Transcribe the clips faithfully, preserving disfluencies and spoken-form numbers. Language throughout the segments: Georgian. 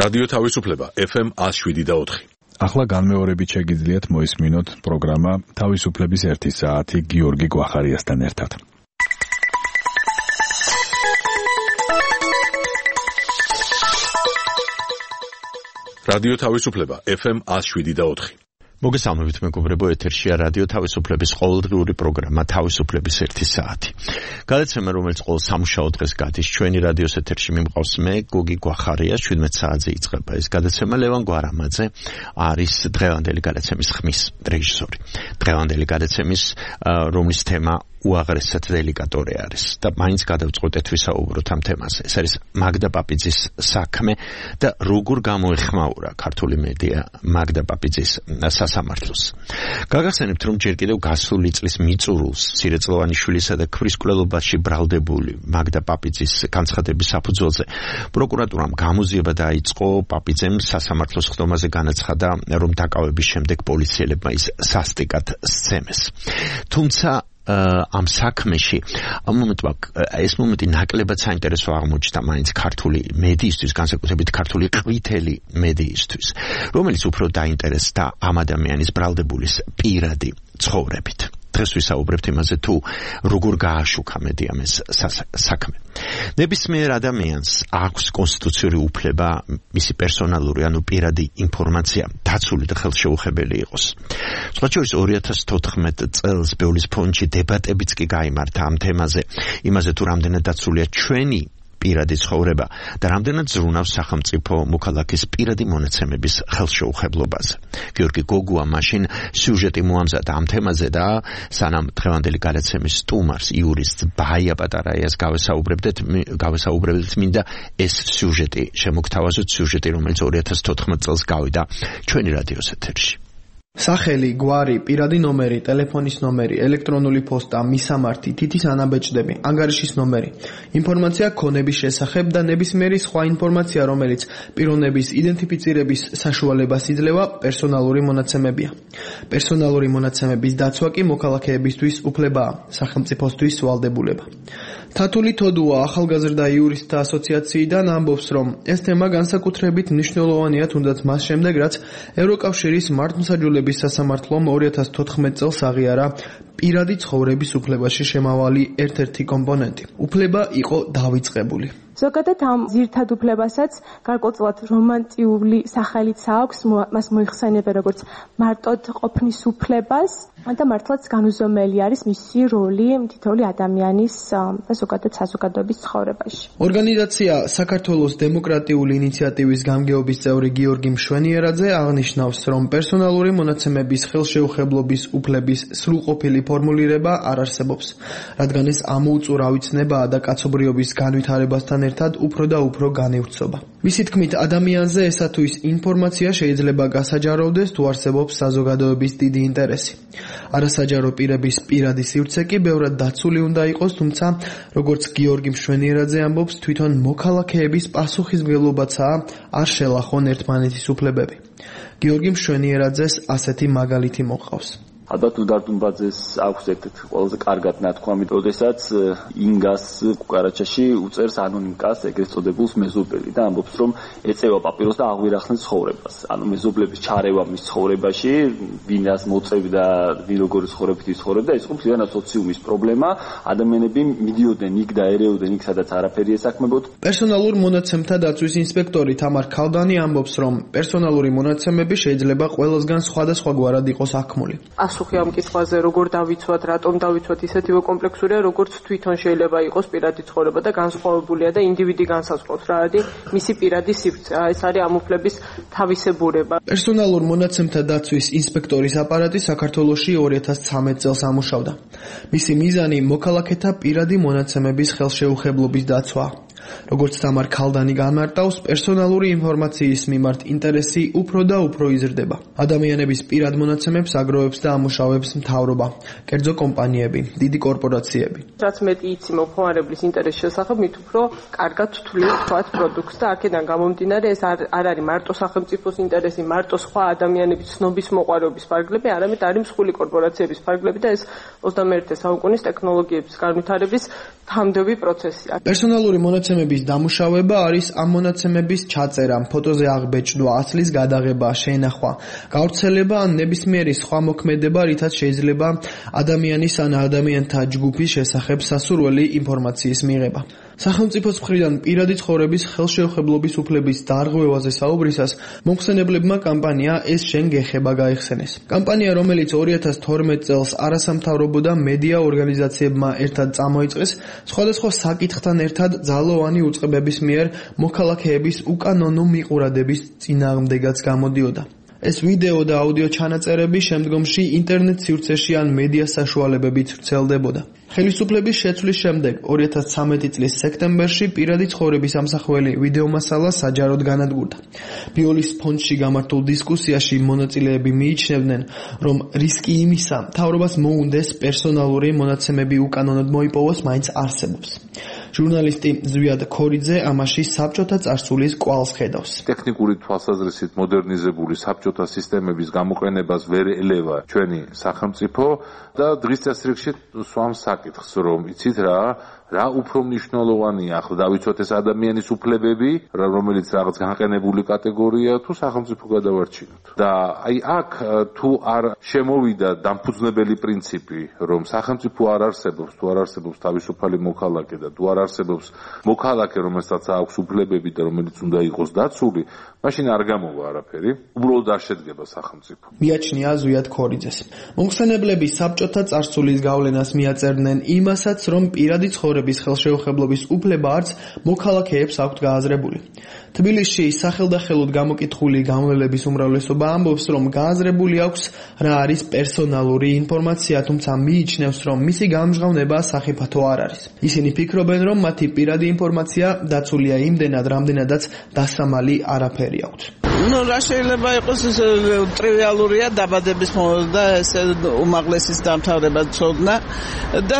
რადიო თავისუფლება ეფ ემ one oh seven და four. ახლა განმეორებით შეგიძლიათ მოისმინოთ პროგრამა თავისუფლების ერთი საათი გიორგი გვახარიასთან ერთად. რადიო თავისუფლება ეფ ემ one oh seven და four. მოგესალმებით მეგობრებო, ეთერშია რადიო თავისუფლების ყოველდღიური პროგრამა თავისუფლების ერთი საათი. გადაცემა, რომელიც ყოველ სამუშაო დღეს გადის ჩვენი რადიოს ეთერში მიმყავს მე, გოგი გვახარია, seventeen საათზე იწყება ეს გადაცემა. ლევან გვარამაძე არის დღევანდელი გადაცემის ხმის რეჟისორი. დღევანდელი გადაცემის რომლის თემა უაღრესად დელიკატორი არის და მაინც გადავწყვეტეთ ვისაუბროთ ამ თემაზე. ეს არის მაგდა პაპიძის საქმე და როგორ გამოეხმაურა ქართული მედია მაგდა პაპიძის სასამართლოს. გაგახსენებთ, რომ ჯერ კიდევ გასული წლის მიწურულს სირეწლოვანიშვილისა და ქვრის კვლელობაში ბრალდებული მაგდა პაპიძის განცხადების საფუძველზე პროკურატურამ გამოძიება დაიწყო. პაპიძემ სასამართლოს ხდომაზე განაცხადა, რომ დაკავების შემდეგ პოლიციელებმა ის სასტიკად სცემეს. თუმცა ამ საქმეში ამ მომენტმა ეს მომენტი ნაკლებად საინტერესო აღმოჩნდა მაინც ქართული მედიისთვის, განსაკუთრებით ქართული ყვითელი მედიისთვის, რომელიც უფრო დაინტერესდა ამ ადამიანის ბრალდებულის პირადი ცხოვრებით. დღეს ვისაუბრებთ იმაზე, თუ როგორ გააშუქა მედიამ ეს საქმე. ნებისმიერ ადამიანს აქვს კონსტიტუციური უფლება მისი პერსონალური ანუ პირადი ინფორმაცია დაცული და ხელშეუხებელი იყოს. სხვა შორის two thousand fourteen წელს ბეულის ფონდში დებატებიც კი გაიმართა ამ თემაზე, იმაზე თუ რამდენად დაცულია ჩვენი პირადი ცხოვრება და რამდენად ზრუნავს სახელმწიფო მოქალაქის პირადი მონაცემების ხელშეუხებლობაზე. გიორგი გოგუა მაშინ სიუჟეტი მოამზადა ამ თემაზე და სანამ დღევანდელი გადაცემის სტუმარს იურისტ ბაია პატარაიას გავესაუბრებდეთ, გავესაუბრებდით მინდა ეს სიუჟეტი შემოგთავაზოთ, სიუჟეტი, რომელიც two thousand fourteen წელს გავიდა ჩვენი რადიოს ეთერში. სახელი, გვარი, პირადი ნომერი, ტელეფონის ნომერი, ელექტრონული პოსტა, მისამართი, თითის ანაბეჭდები, ანგარიშის ნომერი, ინფორმაცია ქონების შესახებ და ნებისმიერი სხვა ინფორმაცია, რომელიც პიროვნების იდენტიფიცირების საშუალებას იძლევა, პერსონალური მონაცემებია. პერსონალური მონაცემების დაცვა კი მოქალაქეებისთვის უფლებაა, სახელმწიფოსთვის ვალდებულება. თათული თოდუა ახალგაზრდა იურისტთა ასოციაციიდან ამბობს, რომ ეს თემა განსაკუთრებით მნიშვნელოვანია, თუნდაც მას შემდეგ, რაც ევროკავშირის მართლმსაჯულების სასამართლომ two thousand fourteen წელს აღიარა პირადი ცხოვრების უფლებაში შემავალი ერთ-ერთი კომპონენტი. უფლება იყო დავიწყებული. ზოგადად ამ ძირითად უფლებასაც გარკვეულწილად რომანტიული სახელიც აქვს, მას მოიხსენიება როგორც მარტოდ ყოფნის უფლებას და მართლაც განუზომელი არის მისი როლი თითოეული ადამიანის და ზოგადად საზოგადოების ცხოვრებაში. ორგანიზაცია საქართველოს დემოკრატიული ინიციატივის გამგეობის წევრი გიორგი მშვენიერაძე აღნიშნავს, რომ პერსონალური მონაცემების ხელშეუხებლობის უფლების სრულყოფილი ფორმულირება არ არსებობს, რადგან ეს ამოუწურავი ცნებაა და კაცობრიობის განვითარებასთან ერთად უფრო და უფრო განივრცობა. მისი თქმით, ადამიანზე ესა თუ ის ინფორმაცია შეიძლება გასაჯაროვდეს, თუ არსებობს საზოგადოების დიდი ინტერესი. არასაჯარო პირების პირადი სივრცე კი ბევრად დაცული უნდა იყოს, თუმცა, როგორც გიორგი მშვენიერაძე ამბობს, თვითონ მოქალაქეების პასუხისმგებლობაცაა არ შელახონ ერთმანეთის უფლებები. გიორგი მშვენიერაძეს ასეთი მაგალითი მოყავს. ალბათ დარდუნბაძეს აქვს ერთ-ერთი ყველაზე კარგად ნათქვამი, როდესაც ინგას კუკარაჩაში უწერს ანონიმკას ეგრეთ წოდებულს მეზობელი და ამბობს, რომ ეწევა პაპიროს და აღვირახნეს ცხოვრებას. ანუ მეზობლების ჩარევა მის ცხოვრებაში, ვინას მოწევდა, ვინ როგორი ცხოვრებით იცხოვრებდა, ეს იყო მთლიანად სოციუმის პრობლემა. ადამიანები მიდიოდნენ იქ და ერეოდნენ იქ, სადაც არაფერი ესაქმებოდ. პერსონალურ მონაცემთა დაცვის ინსპექტორი თამარ ქალდანი ამბობს, რომ პერსონალური მონაცემები შეიძლება ყველასგან სხვადასხვაგვარად იყოს აქმული. პასუხი ამ კითხვაზე, როგორ დავიცვათ, რატომ დავიცვათ, ისეთივე კომპლექსურია, როგორც თვითონ შეიძლება იყოს პირადი ცხოვრება და განსხვავებულია და ინდივიდი განსაზღვრავს რა არის მისი პირადი სივრცე. ეს არის ამ უფლების თავისებურება. პერსონალურ მონაცემთა დაცვის ინსპექტორის აპარატი საქართველოში two thousand thirteen წელს ამუშავდა. მისი მიზანი მოქალაქეთა პირადი მონაცემების ხელშეუხებლობის დაცვა. როგორც თამარ ქალდანი განმარტავს, პერსონალური ინფორმაციის მიმართ ინტერესი უფრო და უფრო იზრდება. ადამიანების პირად მონაცემებს აგროვებს და ამუშავებს მთავრობა, კერძო კომპანიები, დიდი კორპორაციები. რაც მეტი იცი მომხმარებლის ინტერესის შესახებ, მით უფრო კარგად თვლით თქვათ პროდუქტს და აქედან გამომდინარე ეს არ არის მარტო სახელმწიფოს ინტერესი, მარტო სხვა ადამიანების ცნობის მოყვარეობის ფარგლები, არამედ არის მსხვილი კორპორაციების ფარგლები და ეს ოცდამეერთე საუკუნის ტექნოლოგიების განვითარების თამდევი პროცესია. პერსონალური მონაცემების დამუშავება არის ამ მონაცემების ჩაწერა, ფოტოზე აღბეჭდვა, ასლის გადაღება, შენახვა, გავრცელება ან ნებისმიერი სხვა მოქმედება, რითაც შეიძლება ადამიანის ან ადამიანთა ჯგუფის შესახებ სასურველი ინფორმაციის მიღება. სახელმწიფოს მხრიდან პირადი ცხოვრების ხელშეუხებლობის უფლების დარღვევაზე საუბრისას მომხსენებლებმა კამპანია ეს შენ გეხება გაიხსენეს. კამპანია, რომელიც ორი ათას თორმეტ წელს არასამთავრობო და მედია ორგანიზაციებმა ერთად წამოიწყეს, სხვადასხვა საკითხთან ერთად ძალოვანი უწყებების მიერ მოქალაქეების უკანონო მიყურადების წინააღმდეგაც გამოდიოდა. ეს ვიდეო და აუდიო ჩანაწერები შემდგომში ინტერნეტ სივრცეში ან მედია საშუალებებით ვრცელდებოდა. ხელისუფლების შეცვლის შემდეგ ორი ათას ცხრამეტი წლის სექტემბერში პირადი ცხოვრების ამსახველი ვიდეომასალა საჯაროდ განადგურდა. ბიოლის ფონდში გამართულ დისკუსიაში მონაწილეები მიიჩნევდნენ, რომ რისკი იმისა, მთავრობას მოუნდეს პერსონალური მონაცემები უკანონოდ მოიპოვოს, მაინც არსებობს. ჟურნალისტი ზვიად ქორიძე ამაში საბჭოთა წარსულის კვალს ხედავს. ტექნიკური თვალსაზრისით მოდერნიზებული საბჭოთა სისტემების გამოყენებას ვერ ელევა ჩვენი სახელმწიფო და დღის წესრიგში სვამს საკითხს, რომ იცით რა, რა უფრო მნიშვნელოვანია ახლა დავიცვათ ეს ადამიანის უფლებები, რომელიც რაღაც განყენებული კატეგორია თუ სახელმწიფო გადავარჩინოთ. და აი აქ თუ არ შემოვიდა დამფუძნებელი პრინციპი, რომ სახელმწიფო არ არსებობს, თუ არ არსებობს თავისუფალი მოქალაქე და თუ არ არსებობს მოქალაქე, რომელსაც აქვს უფლებები და რომელიც უნდა იყოს დაცული, მაშინ არ გამოვა არაფერი, უბრალოდ არ შედგება სახელმწიფო. მიაჩნია ზვიად ქორიძეს. მომხსენებლები საბჭოთა წარსულის გავლენას მიაწერდნენ იმასაც, რომ პირადი ცხოვრების ხელშეუხებლობის უფლება არც მოქალაქეებს აქვთ გააზრებული. თბილისში სახელდახელოდ გამოკითხული გამგებლების უმრავლესობა ამბობს, რომ გააზრებული აქვს რა არის პერსონალური ინფორმაცია, თუმცა მიიჩნევს, რომ მისი გამჟღავნება სახიფათო არ არის. ისინი ფიქრობენ, რომ მათი პირადი ინფორმაცია დაცულია იმდენად, რამდენადაც დასამალი არაფერი აქვთ. Ну, რა შეიძლება იყოს ეს ტრივიალურია დაბადების და ესე უმაღლესის დამთავრება ცოდნა და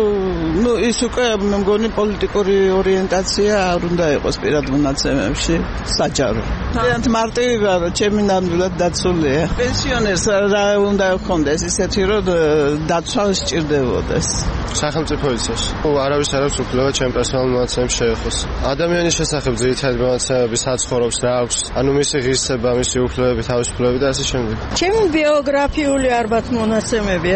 ну ის უკვე მე მგონი პოლიტიკური ორიენტაცია არ უნდა იყოს პირად მონაცემებში საჯარო. ძალიან მარტივი ვარ, ჩემი ნამდვილად დაცულია. პენსიონერს რა უნდა ჰქონდეს ისეთი რომ დაცვა სჭირდებოდეს. სახელმწიფო იცის. არავის არ აქვს უფლება ჩემ პერსონალურ მონაცემებს შეეხოს. ადამიანის შესახებ ძირითადი მონაცემები საცხოვრობს რა აქვს, ანუ მისი ღირსება, მისი უფლებები, თავისუფლებები და ასე შემდეგ. ჩემი ბიოგრაფიული ალბათ მონაცემები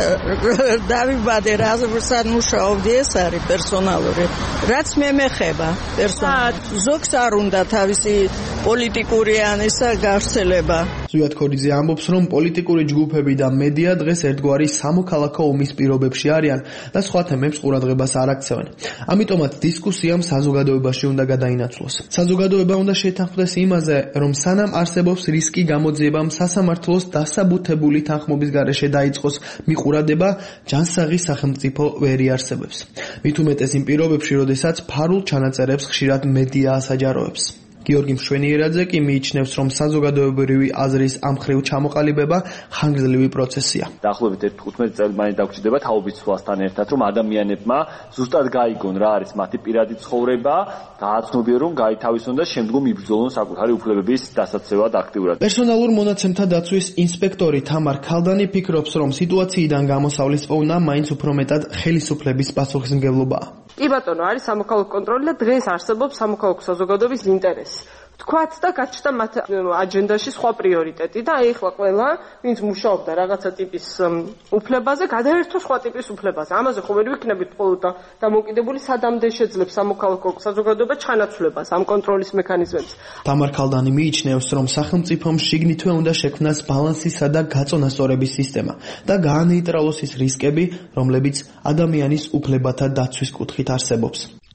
დავიბადე, რაზეც მუშაობდი, ეს არის პერსონალური. რაც მე მეხება პერსონალ. ზოგს არ უნდა თავისი პოლიტიკური ან ისა გავრცელება. ზვიად ქორიძე ამბობს, რომ პოლიტიკური ჯგუფები და მედია დღეს ერთგვარი სამოქალაქო ომის პირობებში არიან და სხვა თემებს ყურადღებას არ აქცევენ. ამიტომაც დისკუსიამ საზოგადოებაში უნდა გადაინაცვლოს. საზოგადოება უნდა შეთანხმდეს იმაზე, რომ სანამ არსებობს რისკი გამოძიებამ სასამართლოს დასაბუთებული თანხმობის გარეშე დაიწყოს მიყურადება, ჯანსაღი სახელმწიფო ვერ იარსებებს. მით უმეტეს იმ პირობებში, როდესაც ფარულ ჩანაწერებს ხშირად მედია ასაჯაროებს. გიორგი მშვენიერაძე კი მიიჩნევს, რომ საზოგადოებრივი აზრის ამ მხრივ ჩამოყალიბება ხანგრძლივი პროცესია. დაახლოებით თხუთმეტი წელი მაინც დაგვრჩება თაობის ცვლასთან ერთად, რომ ადამიანებმა ზუსტად გაიგონ რა არის მათი პირადი ცხოვრება, გააცნობიონ, რომ გაითავისონ და შემდგომ იბრძოლონ საკუთარი უფლებების დასაცევად აქტიურად. პერსონალურ მონაცემთა დაცვის ინსპექტორი თამარ ქალდანი ფიქრობს, რომ სიტუაციიდან გამოსავლის პოვნა მაინც უფრო მეტად ხელისუფლების პასუხისმგებლობაა. კი ბატონო, არის სამოქალაქო კონტროლი და დღეს არსებობს სამოქალაქო საზოგადოების ინტერესი. თქვათ და გაჩნდა მათ აჯენდაში სხვა პრიორიტეტი და აი ახლა ყველა, ვინც მუშაობდა რაღაცა ტიპის უფლებაზე, გადაერთო სხვა ტიპის უფლებაზე. ამაზე ხომ ვერ ვიქნებით მხოლოდ და დამოკიდებული სადამდე შეძლებს სამოქალაქო საზოგადოება ჩანაცვლებას ამ კონტროლის მექანიზმებს. თამარ ქალდანი მიიჩნევს, რომ სახელმწიფომ შიგნითვე უნდა შექმნას ბალანსისა და გაწონასწორების სისტემა და გაანეიტრალოს ის რისკები, რომლებიც ადამიანის უფლებათა დაცვის კუთხით არსებობს.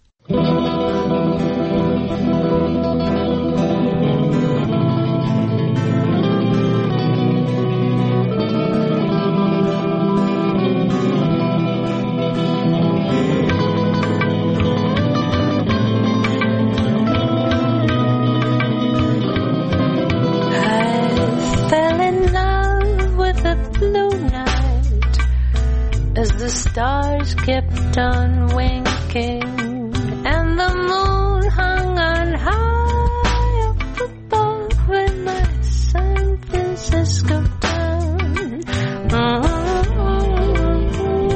Stars kept on winking and the moon hung on high up above in my San Francisco town. Mm-hmm.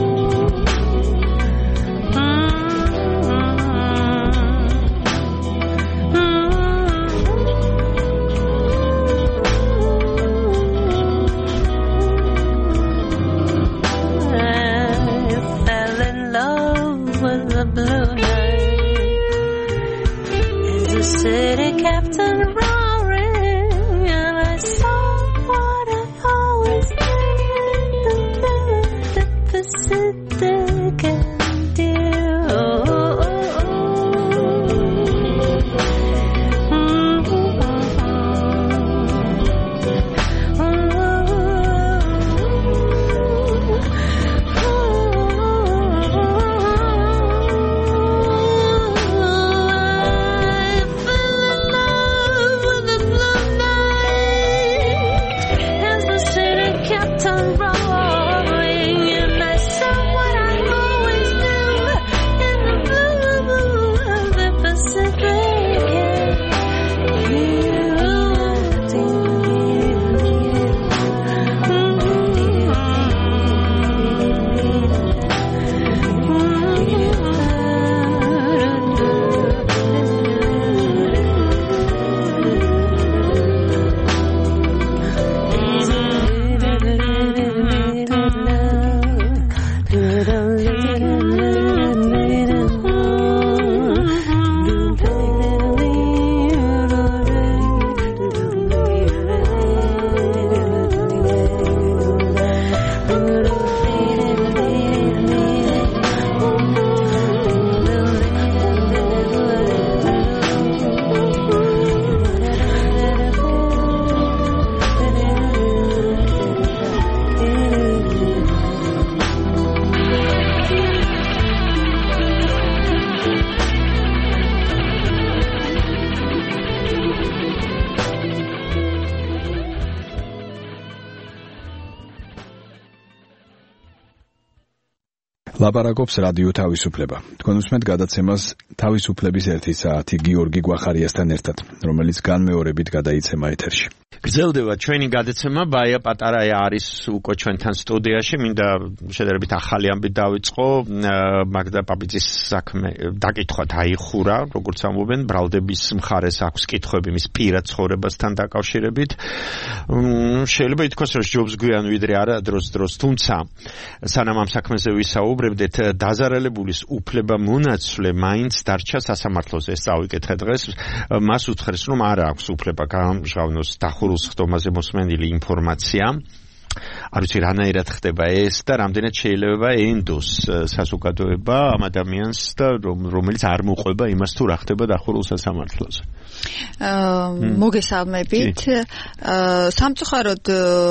city kept on roaring, and I saw what I always knew that the city can do. Oh, oh, ლაპარაკობს რადიო თავისუფლება. თქვენ უსმენთ გადაცემას თავისუფლების ერთი საათი გიორგი გვახარიასთან ერთად, რომელიც განმეორებით გადაიცემა ეთერში. გრძელდება ჩვენი გადაცემა, ბაია პატარაია არის უკვე ჩვენთან სტუდიაში, მინდა შედარებით ახალი ამბით დავიწყო, მაგდა პაპიძის საქმე დაკითხვა დაიხურა, როგორც ამბობენ, ბრალდების მხარეს აქვს კითხვები მის პირად ცხოვრებასთან დაკავშირებით. შეიძლება ითქვას, რომ ჯობს გვიან ვიდრე არა დროს-დროს, თუმცა სანამ ამ საქმეზე ვისაუბრებდეთ, დაზარალებულის უფლება მონაცვლე მაინც დარჩა სასამართლოზე. ეს წავიკითხე დღეს, მას უთხრეს, რომ არ აქვს უფლება გამჟღავნოს დახურულს ხდომაზე მოსმენილი ინფორმაცია. არ ვიცი რანაირად ხდება ეს და რამდენად შეიძლება ენდოს საზოგადოება ამ ადამიანს და რომელიც არ მოყვება იმას თუ რა ხდება დახურულ სასამართლოზე. მოგესალმებით. სამწუხაროდ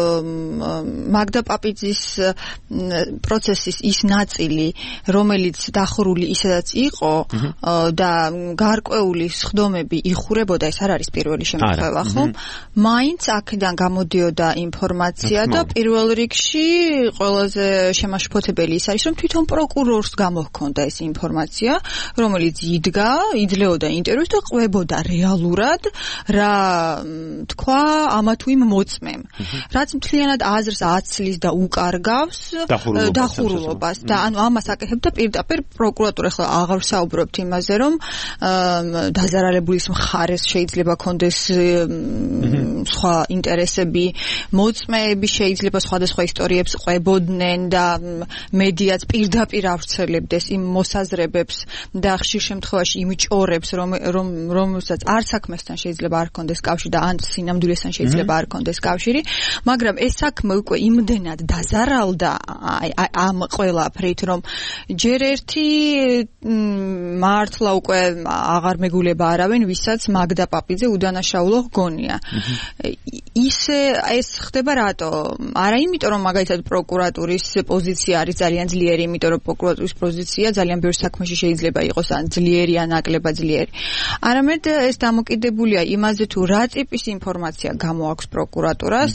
მაგდა პაპიძის პროცესის ის ნაწილი, რომელიც დახურული ისედაც იყო და გარკვეული სხდომები იხურებოდა, ეს არ არის პირველი შემთხვევა, ხო? მაინც აქედან გამოდიოდა ინფორმაცია და პირველ რიგში ყველაზე შემაშფოთებელი ის არის, რომ თვითონ პროკურორს გამოჰქონდა ეს ინფორმაცია, რომელიც იდგა, იძლეოდა ინტერვიუს და ყვებოდა რეალურად რა თქვა ამა თუ იმ მოწმემ. რაც მთლიანად აზრს აცლის და უკარგავს დახურულობას და ანუ ამას აკეთებდა პირდაპირ პროკურატურა. ახლა აღარ საუბრობთ იმაზე, რომ დაზარალებულის მხარეს შეიძლება კონდეს სხვა ინტერესები, მოწმეები შეიძლება სხვადასხვა ისტორიებს ყვებოდნენ და მედიაც პირდაპირ ავრცელებდეს იმ მოსაზრებებს და ხშირ შემთხვევაში იმ ჭორებს, რომ რომელსაც არ საქმესთან შეიძლება არ კონდეს კავშირი და ან სინამდვილესთან შეიძლება არ კონდეს კავშირი, მაგრამ ეს საქმე უკვე იმდენად დაზარალდა ამ ყველაფრით, რომ ჯერ ერთი მართლა უკვე აღარ მეგულება არავინ, ვისაც მაგდა პაპიძე უდანაშაულო ჰგონია. ისე ეს ხდება რატო? არა იმიტომ, რომ მაგალითად პროკურატურის პოზიცია არის ძალიან ძლიერი, იმიტომ რომ პროკურატურის პოზიცია ძალიან ბევრ საქმეში შეიძლება იყოს ან ძლიერი ან ნაკლებად ძლიერი. არამედ ეს დამოკიდებულია იმაზე, თუ რა ტიპის ინფორმაცია გამოაქვს პროკურატურას,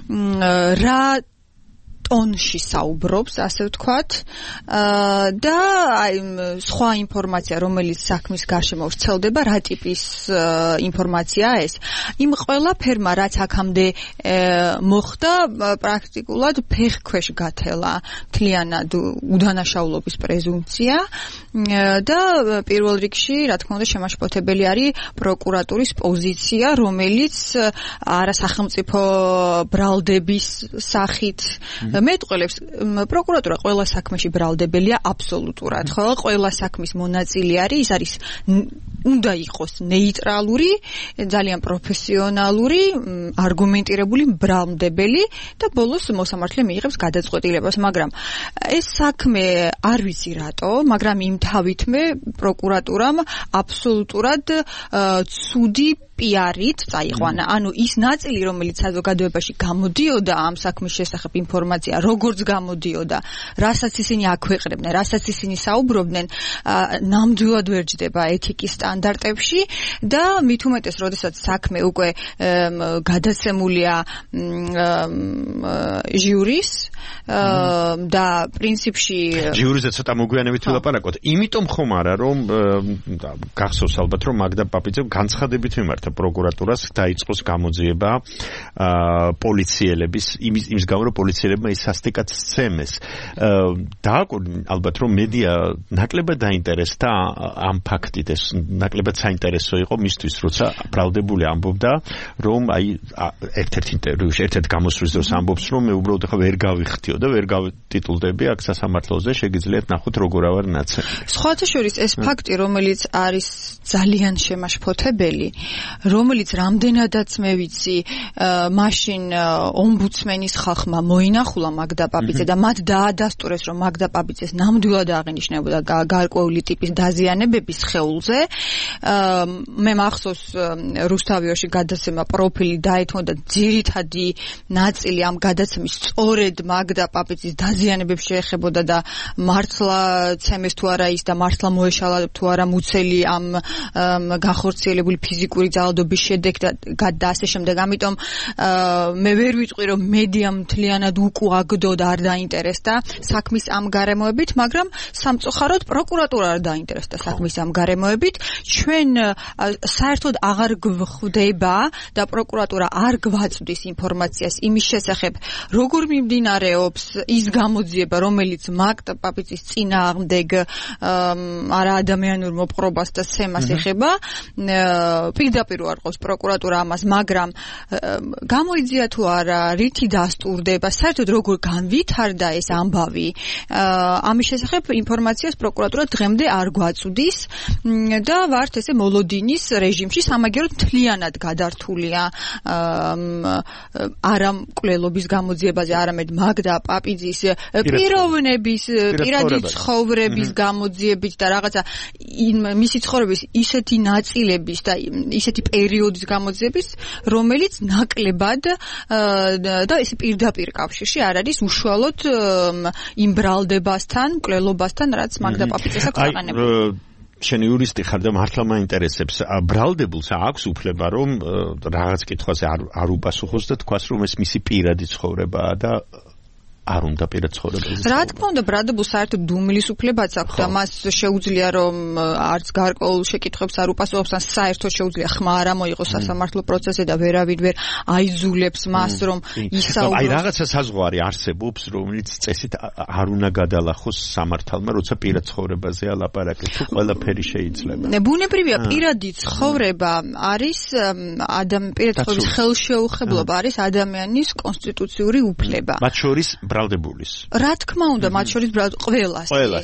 რა ტონში საუბრობს, ასე ვთქვათ, და აი სხვა ინფორმაცია, რომელიც საქმის გარშემო ვრცელდება, რა ტიპის ინფორმაციაა ეს. იმ ყველაფერმა, რაც აქამდე მოხდა, პრაქტიკულად ფეხქვეშ გათელა მთლიანად udanašaulobis პრეზუმპცია და პირველ რიგში, რა თქმა უნდა, შემაშფოთებელი არის პროკურატურის პოზიცია, რომელიც არასახელმწიფო ბრალდების სახით მეტყველებს პროკურატურა ყველა საქმეში ბრალდებელია აბსოლუტურად, ხო? ყველა საქმის მონაწილე არის, ის არის უნდა იყოს ნეიტრალური, ძალიან პროფესიონალური, არგუმენტირებული, ბრალმდებელი და ბოლოს მოსამართლე მიიღებს გადაწყვეტილებას, მაგრამ ეს საქმე არ ვიცი რატო, მაგრამ იმ თავითმე პროკურატურამ აბსოლუტურად ცუდი პიარით წაიყვანა. ანუ ის ნაწილი, რომელიც საზოგადოებაში გამოდიოდა ამ საქმის შესახებ ინფორმაცია, როგორც გამოდიოდა, რასაც ისინი აქვეყნებდნენ, რასაც ისინი საუბრობდნენ, ნამდვილად ვერ ჯდება ეთიკის სტანდარტებში და მით უმეტეს, როდესაც საქმე უკვე გადაცემულია ჟიურის და პრინციპში ჟიურიზე ცოტა მოგვიანებით ვილაპარაკოთ. იმიტომ ხომ არა, რომ გახსოვს ალბათ, რომ მაგდა პაპიძემ განცხადებით მიმართა პროკურატურას დაიწყოს გამოძიება პოლიციელების იმის იმის გამო რომ პოლიციელებმა ის სასტიკად სცემეს. დააკვირდა ალბათ რომ მედია ნაკლებად დაინტერესდა ამ ფაქტით, ეს ნაკლებად საინტერესო იყო მისთვის, როცა ბრალდებული ამბობდა, რომ აი ერთ-ერთ ინტერვიუში, ერთ-ერთ გამოსვლის დროს ამბობს, რომ მე უბრალოდ ახლა ვერ გავიხთიო და ვერ გავტიტულდები აქ სასამართლოზე, შეგიძლიათ ნახოთ როგორ ავარ ნაცემი. სხვათა შორის ეს ფაქტი, რომელიც არის ძალიან შემაშფოთებელი, რომელიც რამდენადაც მე ვიცი, მაშინ ომბუდსმენის ხალხმა მოინახულა მაგდა პაპიძე და მათ დაადასტურეს, რომ მაგდა პაპიძეს ნამდვილად აღინიშნებოდა გარკვეული ტიპის დაზიანებების სხეულზე. მე მახსოვს რუსთავიაში გადაცემა პროფილი დაეთმოდა ძირითადი ნაწილი ამ გადაცემის სწორედ მაგდა პაპიძის დაზიანებებს შეეხებოდა და მართლა ცემეს თუ არა ის და მართლა მოეშალა თუ არა მუცელი ამ განხორციელებული ფიზიკური ძალადობის შედეგ და ასე შემდეგ. ამიტომ მე ვერ ვიტყვი, რომ მედიამ მთლიანად უკუაგდო და არ დაინტერესდა საქმის ამ გარემოებით, მაგრამ სამწუხაროდ პროკურატურა არ დაინტერესდა საქმის ამ გარემოებით. ჩვენ საერთოდ აღარ გვხვდება და პროკურატურა არ გვაწვდის ინფორმაციას იმის შესახებ, როგორ მიმდინარეობს ის გამოძიება, რომელიც მაგდა პაპიძის წინააღმდეგ არა ადამიანურ მოპყრობას და სცემას ეხება. პირდაპირ უარყოფს პროკურატურა ამას, მაგრამ გამოიძია თუ არა, რითი დასტურდება, საერთოდ როგორ განვითარდა ეს ამბავი, ამის შესახებ ინფორმაციას პროკურატურა დღემდე არ გვაწვდის და ვართ ესე მოლოდინის რეჟიმში, სამაგიეროდ მთლიანად გადართულია არა მკვლელობის გამოძიებაზე, არამედ მაგდა პაპიძის პიროვნების, პირადი ცხოვრების გამოძიებით და რაღაცა მისი ცხოვრების ისეთი ნაწილების და ისეთი პერიოდის გამოძიების, რომელიც ნაკლებად და ეს პირდაპირ კავშირში არ არის უშუალოდ იმ ბრალდებასთან, მკვლელობასთან, რაც მაგდა პაპიძეს აქვს აყენებული. შენ იურისტი ხარ და მართლა მაინტერესებს, ბრალდებულს აქვს უფლება, რომ რაღაც კითხვაზე არ უპასუხოს და თქვას, რომ ეს მისი პირადი ცხოვრებაა და არ უნდა პირად ცხოვრებაზე. რა თქმა უნდა, ბრალდებულს საერთოდ დუმილის უფლებაც აქვს და მას შეუძლია, რომ არც გარკვეულ შეკითხვებს არ უპასუხოს, ან საერთოდ შეუძლია ხმა არ მოიღოს სასამართლო პროცესზე და ვერავინ ვერ აიძულებს მას, რომ ისაუბროს. აი რაღაცა საზღვარი არსებობს, რომელიც წესით არ უნდა გადალახოს სამართალმა, როცა პირად ცხოვრებაზე ალაპარაკებს, თუ ყველაფერი შეიძლება. ბუნებრივია, პირადი ცხოვრება არის ადამიანი პირადი ცხოვრების ხელშეუხებლობა არის ადამიანის კონსტიტუციური უფლება. მათ შორის ბრალდებულის. რა თქმა უნდა, მათ შორის ყველას. ყველას.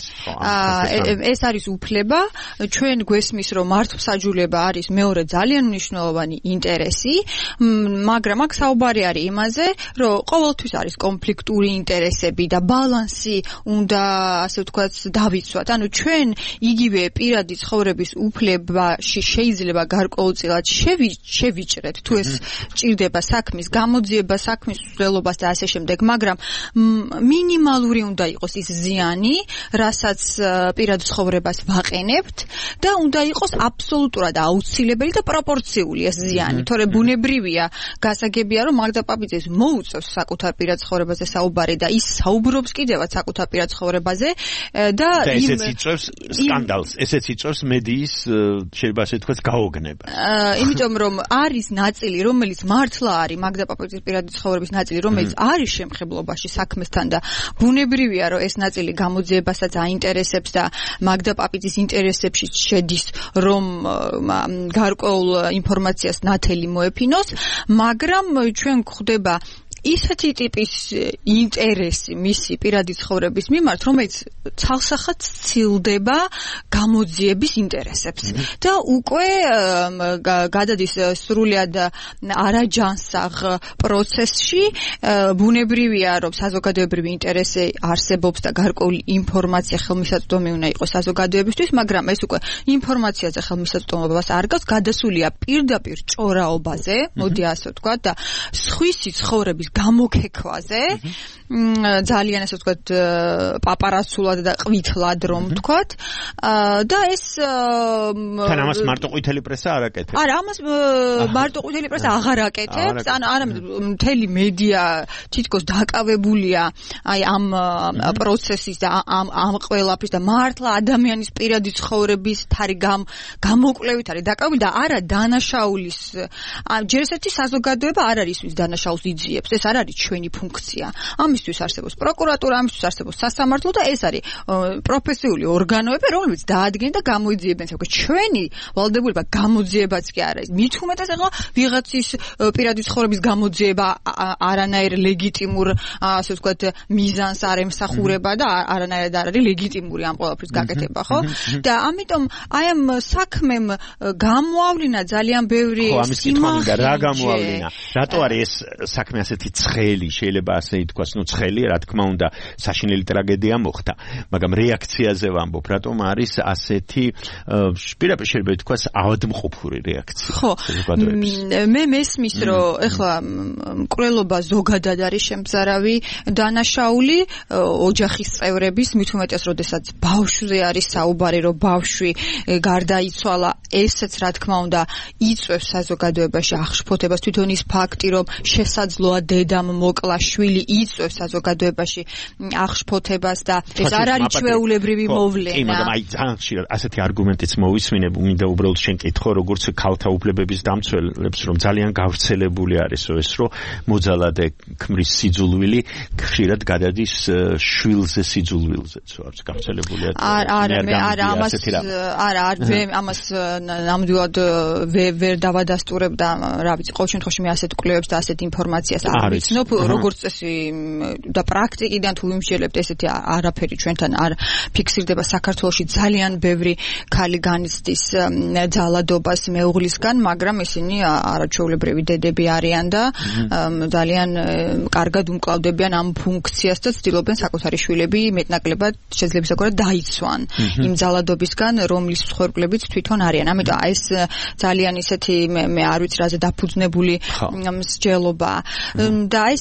ეს არის უფლება, ჩვენ გვესმის, რომ მართლმსაჯულება არის მეორე ძალიან მნიშვნელოვანი ინტერესი, მაგრამ აქ საუბარი არის იმაზე, რომ ყოველთვის არის კონფლიქტური ინტერესები და ბალანსი უნდა, ასე ვთქვათ, დავიცვათ. ანუ ჩვენ იგივე პირადი ცხოვრების უფლებაში შეიძლება გარკვეულწილად შევიჭრეთ, თუ ეს ჭირდება საქმის გამოძიება, საქმის მსვლელობას და ასე შემდეგ, მაგრამ მინიმალური უნდა იყოს ის ზიანი, რასაც პირად ცხოვრებას ვაყენებთ და უნდა იყოს აბსოლუტურად აუცილებელი და პროპორციული ეს ზიანი. თორე ბუნებრივია, გასაგებია, რომ მაგდა პაპიძეს მოუწევს საკუთარ პირად ცხოვრებაზე საუბარი და ის საუბრობს კიდევაც საკუთარ პირად ცხოვრებაზე და ესეც იწვევს სკანდალს, ესეც იწვევს მედიის, შეიძლება ასე ვთქვათ, გაოგნება. იმიტომ რომ არის ნაწილი, რომელიც მართლა არის მაგდა პაპიძის პირადი ცხოვრების ნაწილი, რომელიც არის შემხებლობაში საქმესთან და ბუნებრივია, რომ ეს ნაწილი გამოძიებასაც აინტერესებს და მაგდა პაპიძის ინტერესებში შედის, რომ გარკვეულ ინფორმაციას ნათელი მოეფინოს, მაგრამ ჩვენ გვხვდება ისეთი ტიპის ინტერესი მისი პირადი ცხოვრების მიმართ, რომელიც ცალსახად ცილდება გამოძიების ინტერესებს და უკვე გადადის სრულიად არაჯანსაღ პროცესში. ბუნებრივია, რომ საზოგადოებრივი ინტერესი არსებობს და გარკვეული ინფორმაცია ხელმისაწვდომი უნდა იყოს საზოგადოებისთვის, მაგრამ ეს უკვე ინფორმაციაზე ხელმისაწვდომობას არ გავს, გადასულია პირდაპირ ჭორაობაზე, მოდი ასე ვთქვათ, და სხვისი ცხოვრების გამოქექვაზე, ძალიან ასე ვთქვათ, პაპარაცულად და ყვითლად რომ ვთქვათ, და ეს თან ამას მარტო ყვითელი პრესა არ აკეთებს. არა, ამას მარტო ყვითელი პრესა აღარ აკეთებს, ან არამედ მთელი მედია თითქოს დაკავებულია აი ამ პროცესის და ამ ამ ყველაფრის და მართლა ადამიანის პირადი ცხოვრების თარი გამოკვლევით არის დაკავებული და არა დანაშაულის. ჯერ ესეთი საზოგადოება არ არის ვის დანაშაულს იძიებს, ეს არ არის ჩვენი ფუნქცია. ამისთვის არსებობს პროკურატურა, ამისთვის არსებობს სასამართლო და ეს არის პროფესიული ორგანოები, რომლებიც დაადგენენ და გამოიძიებენ. ჩვენი ვალდებულება გამოძიებაც კი არა. მით უმეტეს ახლა ვიღაცის პირადი ცხოვრების გამოძიება არანაირ ლეგიტიმურ, ასე ვთქვათ, მიზანს არ ემსახურება და არანაირად არ არის ლეგიტიმური ამ ყველაფრის გაკეთება, ხო? და ამიტომ აი ამ საქმემ გამოავლინა ძალიან ბევრი სიმაღლე. რა გამოავლინა? რატო არის ეს საქმე ასეთი ცხელი, შეიძლება ასე ითქვას, ну ცხელი, რა თქმა უნდა, საშინელი ტრაგედია მოხდა, მაგრამ რეაქციაზე ვამბობ, რატომ არის ასეთი პირდაპირ შეიძლება ითქვას ავადმყოფური რეაქცია? ხო, მე მესმის, რომ ეხლა მკვლელობა ზოგადად არის შემზარავი დანაშაული ოჯახის წევრების, მით უმეტეს, როდესაც ბავშვზე არის საუბარი, რომ ბავშვი გარდაიცვალა, ესეც რა თქმა უნდა იწვევს საზოგადოებაში აღშფოთებას, თვითონ ის ფაქტი, რომ შესაძლოა დედამ მოკლა შვილი, იწვევს საზოგადოებაში აღშფოთებას და ეს არ არის ჩვეულებრივი მოვლენა. კი, მაგრამ აი ძალიან ხშირად ასეთი არგუმენტიც მოვისმინებ, მინდა უბრალოდ შენ კითხო, როგორც ქალთა უფლებების დამცველებს, რომ ძალიან გავრცელებული არისო ეს, რომ მოძალადე ქმრის სიძულვილი ხშირად გადადის შვილზე სიძულვილზეც, ვარც გავრცელებულია. არა, მე არა ამას არა, არ ამას ნამდვილად ვერ დავადასტურებ და რა ვიცი, ყოველ შემთხვევაში მე ასეთ კვლევებს და ასეთ ინფორმაციას არ ვიცნობ, როგორც წესი და პრაქტიკიდან თუ ვიმსჯელებთ, ესეთი არაფერი ჩვენთან არ ფიქსირდება. საქართველოში ძალიან ბევრი ქალი განიცდის ძალადობას მეუღლისგან, მაგრამ ისინი არაჩვეულებრივი დედები არიან და ძალიან კარგად უმკლავდებიან ამ ფუნქციას და ცდილობენ საკუთარი შვილები მეტნაკლებად შეძლებისგან დაიცვან იმ ძალადობისგან, რომლის მსხვერპლებიც თვითონ არიან. ამიტომ ეს ძალიან ისეთი მე არ ვიცი რაზე დაფუძნებული მსჯელობა და ეს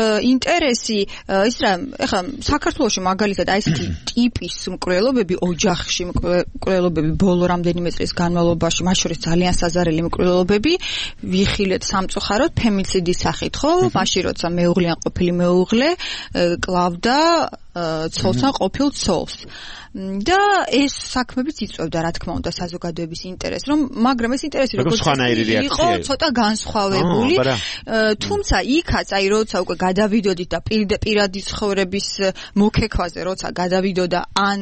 ინტერესი ის რა, ეხლა საქართველოში მაგალითად აი ესეთი ტიპის მკვლელობები, ოჯახში მკვლელობები ბოლო რამდენიმე წლის განმავლობაში, მათ შორის ძალიან საზარელი მკვლელობები ვიხილეთ სამწუხაროდ ფემიციდის სახით, ხო? მაშინ როცა მეუღლე ან ყოფილი მეუღლე კლავდა ცოლს ან ყოფილ ცოლს. და ეს საქმეებიც იწვევდა რა თქმა უნდა საზოგადოების ინტერესს, რომ მაგრამ ეს ინტერესი როგორც იყო ცოტა განსხვავებული, თუმცა იქაც აი როცა უკვე გადავიდოდით და პირადი ცხოვრების მოქექვაზე როცა გადავიდოდა ან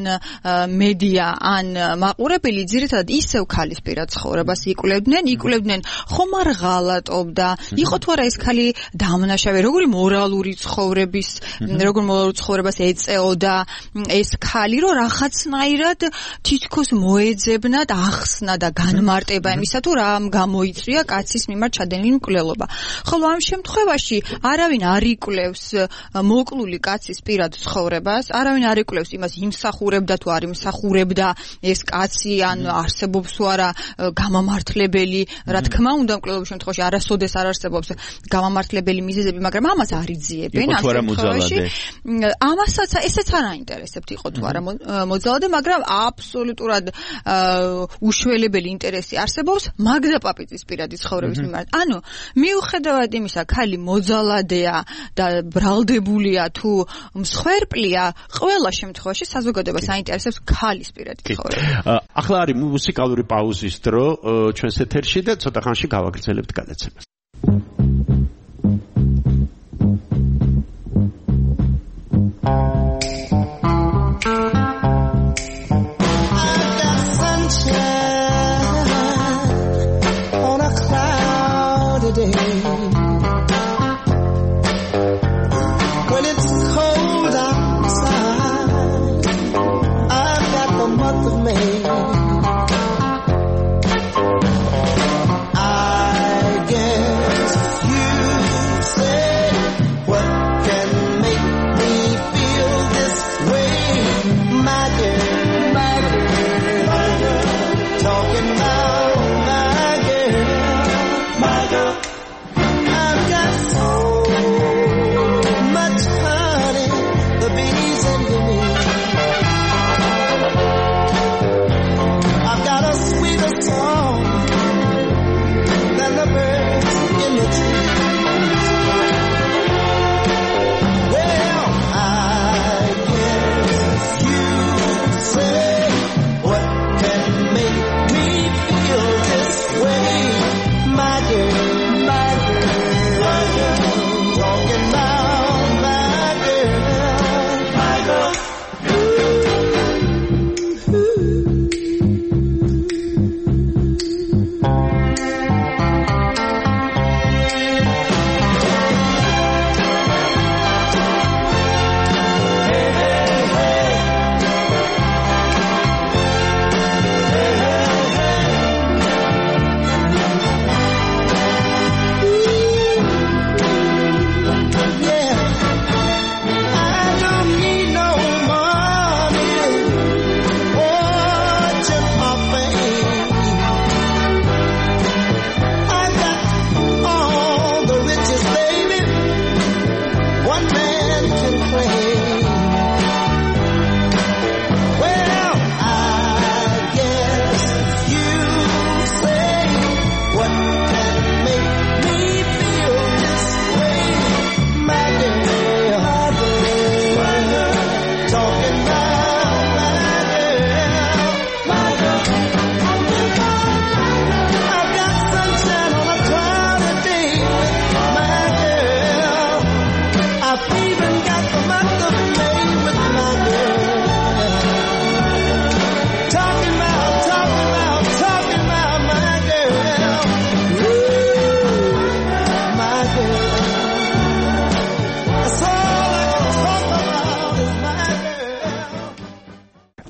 მედია ან მაყურებელი, ძირითადად ისევ ქალის პირად ცხოვრებას იკვლევდნენ, იკვლევდნენ ხომ არ ღალატობდა, იყო თუ არა ეს ქალი დამნაშავე, როგორი მორალური ცხოვრების, როგორ მორალურ ცხოვრებას ეწეოდა ეს ქალი, რომ ხაცნაირად თითქოს მოეძებნა და ახსნა და განმარტება იმისა, თუ რა გამოიწვია კაცის მიმართ ჩადენილი მკვლელობა. ხოლო ამ შემთხვევაში არავინ არ იკვლევს მოკლული კაცის პირად ცხოვრებას, არავინ არ იკვლევს იმას, იმსახურებდა თუ არ იმსახურებდა ეს კაცი, ან არსებობს თუ არა გამამართლებელი, რა თქმა უნდა მკვლელობის შემთხვევაში არასოდეს არ არსებობს გამამართლებელი მიზეზები, მაგრამ ამას არ იძიებენ ამ შემთხვევაში. ამასაც ესეც არ აინტერესებთ იყო თუ არა მოძალადე, მაგრამ აბსოლუტურად უშველებელი ინტერესი არსებობს მაგდა პაპიძის პირადი ცხოვრების მიმართ. ანუ მიუხედავად იმისა, ქალი მოძალადეა და ბრალდებულია თუ მსხვერპლია, ყველა შემთხვევაში საზოგადოებას აინტერესებს ქალის პირადი ცხოვრება. ახლა არის მუსიკალური პაუზის დრო ჩვენს ეთერში და ცოტა ხანში გავაგრძელებთ გადაცემას. On a cloudy day,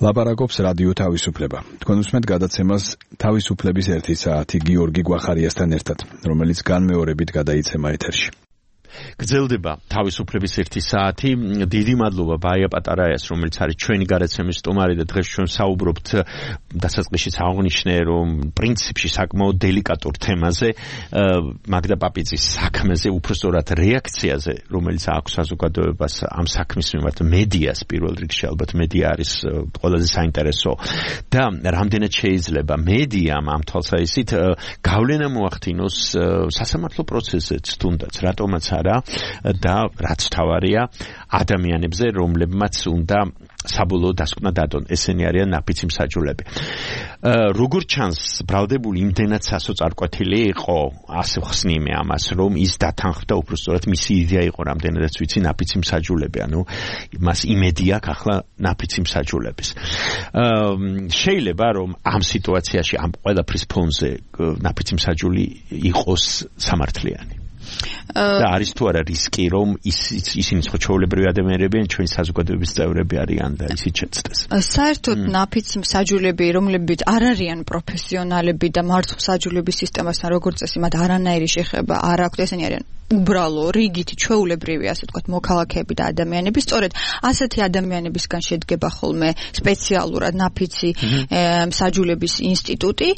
ლაპარაკობს რადიო თავისუფლება. თქვენ უსმენთ გადაცემას თავისუფლების ერთი საათი გიორგი გვახარიასთან ერთად, რომელიც განმეორებით გადაიცემა ეთერში. გრძელდება თავისუფლების ერთი საათი. დიდი მადლობა ბაია პატარაიას, რომელიც არის ჩვენი გადაცემის სტუმარი და დღეს ჩვენ საუბრობთ დასაწყისშიც აღნიშნე, რომ პრინციპში საკმაოდ დელიკატურ თემაზე, მაგდა პაპიძის საქმეზე, უბრალოდ რეაქციაზე, რომელიც აქვს საზოგადოებას ამ საქმის მიმართ, მედიას პირველ რიგში, ალბათ მედია არის ყველაზე საინტერესო და რამდენად შეიძლება მედიამ ამ თვალსაზრისით გავლენა მოახდინოს სასამართლო პროცესზეც, თუნდაც რატომაც არა და რაც თავარია ადამიანებზე, რომლებმაც უნდა საბოლოო დასკვნა დადონ. ესენი არიან ნაფიცი მსაჯულები. როგორ ჩანს, ბრალდებული იმდენად სასოწარკვეთილი იყო, ასე ხსნიმე ამას, რომ ის დათანხმდა უბრალოდ მისი იდეა იყო, რამდენადაც ვიცი, ნაფიცი მსაჯულები, ანუ მას იმედი აქვს ახლა ნაფიცი მსაჯულების. შეიძლება რომ ამ სიტუაციაში ამ ყველაფრის ფონზე ნაფიცი მსაჯული იყოს სამართლიანი. და არის თუ არა რისკი, რომ ისინი ხო ჩვეულებრივი ადამიანები ან ჩვენი საზოგადოების წევრები არიან და ისიც შეცდეს. საერთოდ ნაფიცი მსაჯულები, რომლებიც არ არიან პროფესიონალები და მართლმსაჯულების სისტემასთან როგორც წესი, მათ არანაირი შეხება არ აქვთ, ესენი არიან უბრალო, რიგითი, ჩვეულებრივი, ასე ვთქვათ, მოქალაქეები და ადამიანები. სწორედ ასეთი ადამიანებისგან შედგება ხოლმე სპეციალურად ნაფიცი მსაჯულების ინსტიტუტი.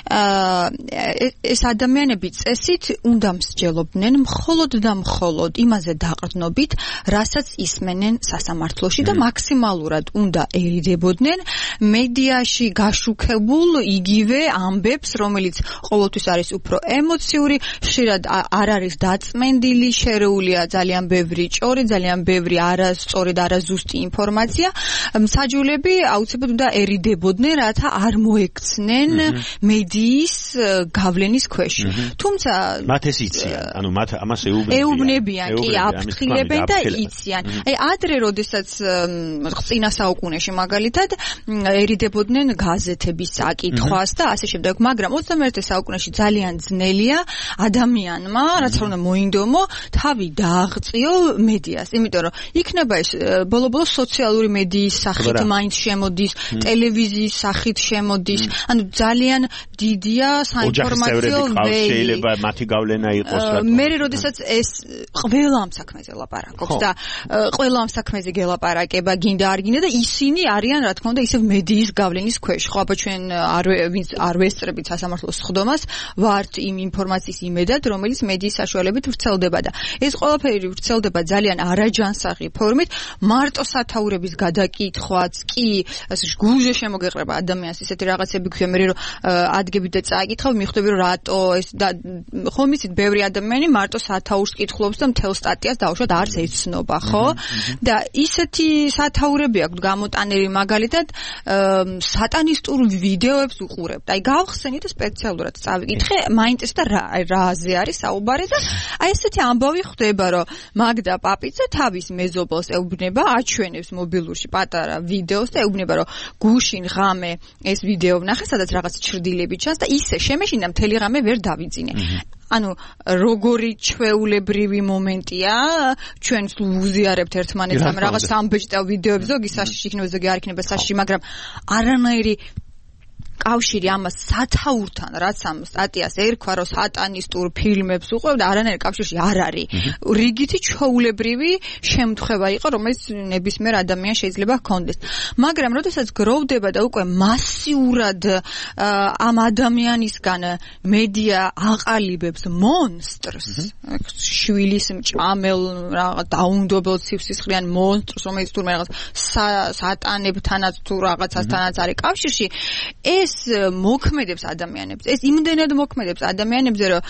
ეს ადამიანები წესით უნდა მსჯელობდნენ მხოლოდ და მხოლოდ იმაზე დაყრდნობით, რასაც ისმენენ სასამართლოში და მაქსიმალურად უნდა ერიდებოდნენ მედიაში გაშუქებულ იგივე ამბებს, რომელიც ყოველთვის არის უფრო ემოციური, ხშირად არ არის დაწმენდილი, შერეულია ძალიან ბევრი ჭორი, ძალიან ბევრი არასწორი და არაზუსტი ინფორმაცია. მსაჯულები აუცილებლად უნდა ერიდებოდნენ, რათა არ მოექცნენ მედიის გავლენის ქვეშ. თუმცა მათ ეს იციან, ანუ მათ ამას ეუბნებიან. ეუბნებიან, კი, აფრთხილებენ და იციან. აი, ადრე, როდესაც წინა საუკუნეში მაგალითად ერიდებოდნენ გაზეთების საკითხვას და ასე შემდეგ, მაგრამ ოცდამეერთე საუკუნეში ძალიან ძნელია ადამიანმა, რაც უნდა მოინდომო, თავი დააღწიო მედიას, იმიტომ რომ იქნება ეს ბოლო-ბოლო სოციალური მედიის სახით მაინც შემოდის, ტელევიზიის სახით შემოდის, ანუ ძალიან დიდია საინფორმაციო ველი. შეიძლება მათი გავლენა იყოს რა. მე როდესაც ეს ყველა ამ საქმეზე ლაპარაკობს და ყველა ამ საქმეზე გელაპარაკება, გინდა არ გინდა და ისინი არიან, რა თქმა უნდა, ისევ მედიის გავლენის ქვეშ. ხო, აბა ჩვენ არ ვინც არ ვესწრებით სასამართლოს სხდომას, ვართ იმ ინფორმაციის იმედად, რომელიც მედიის საშუალებით ვრცელდება და ეს ყველაფერი ვრცელდება ძალიან არაჯანსაღი ფორმით, მარტო სათაურების გადაკითხვაც კი გულზე შემოგეყრება ადამიანს ისეთი რაღაცები ქვია, მე რომ ადგებით და წააკითხავ, მიხვდები რომ რატო ეს და ხომ იცით, ბევრი ადამიანი მარტო სათაურს კითხულობს და მთელ სტატიას დაუშვათ არც ეცნობა, ხო? და ისეთი სათაურები აქვს გამოტანილი, მაგალითად სატანისტურ ვიდეოებს უყურებთ. აი გავხსენით სპეციალურად წავიკითხე, მაინტერესდა რა რაზე არის საუბარი და აი ესეთი ამბავი ხდება, რომ მაგდა პაპიძე თავის მეზობელს ეუბნება, აჩვენებს მობილურში პატარა ვიდეოს და ეუბნება, რომ გუშინ ღამე ეს ვიდეო ვნახე, სადაც რაღაც ჩრდილები ჩანს და ისე შემეშინდა მთელი ღამე ვერ დავიძინე. ანუ როგორი ჩვეულებრივი მომენტია, ჩვენ ვუზიარებთ ერთმანეთს ამ რაღაც ამბეჭდა ვიდეოებს, ზოგი საშიში იქნება, ზოგი არ იქნება საშიში, მაგრამ არანაირი კავშირი ამას სათაურთან, რაც ამ სტატიას ერქვა, რომ სატანისტურ ფილმებს უყურებ და არანაირი კავშირი არ არის. რიგითი ჩვეულებრივი შემთხვევა იყო, რომელიც ნებისმიერ ადამიანს შეიძლება ჰქონდეს. მაგრამ როდესაც გროვდება და უკვე მასიურად ამ ადამიანისგან მედია აყალიბებს მონსტრს, შვილის მჭამელ რაღაც დაუნდობელ სივსისხლიან მონსტრს, რომელიც თურმე რაღაც სატანებთანაც თუ რაღაცასთანაც არის კავშირში, ეს მოქმედებს ადამიანებს. ეს იმდენად მოქმედებს ადამიანებზე, რომ